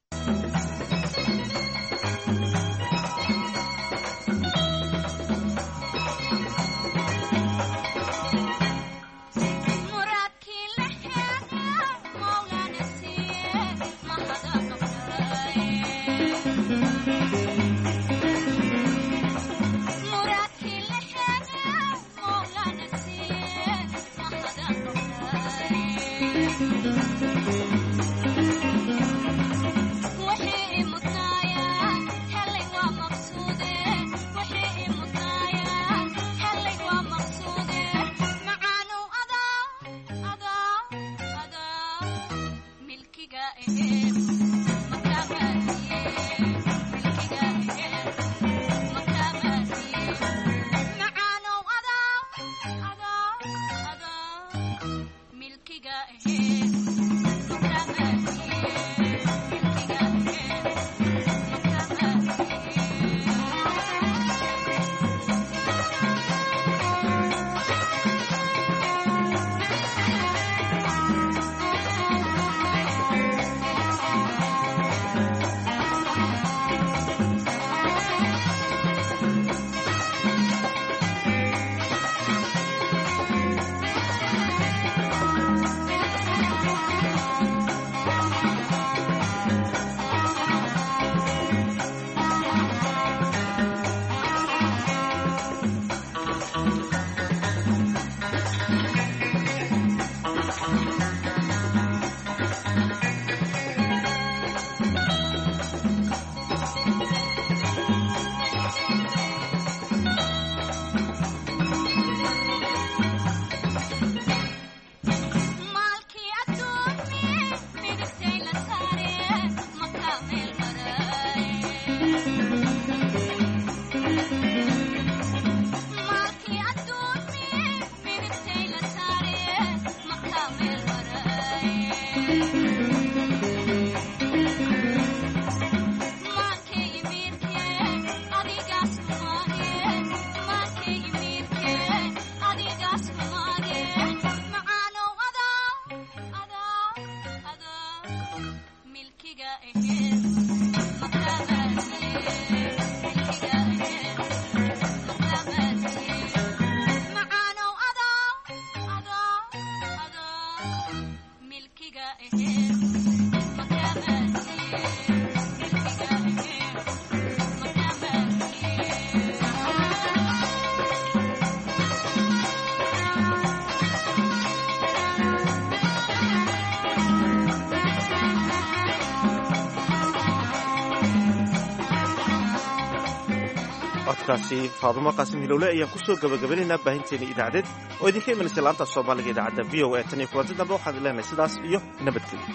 codkaasi faadumo qaasim hilowle ayaan ku soo gabagabanaynaa baahinteena idaacadeed oo idinka imanaysa laanta soomaaliga idaacadda v o a tan iyo kulanti dambe waxaan leenahay sidaas iyo nabadgelyo.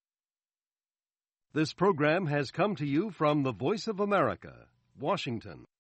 This program has come to you from the Voice of America, Washington.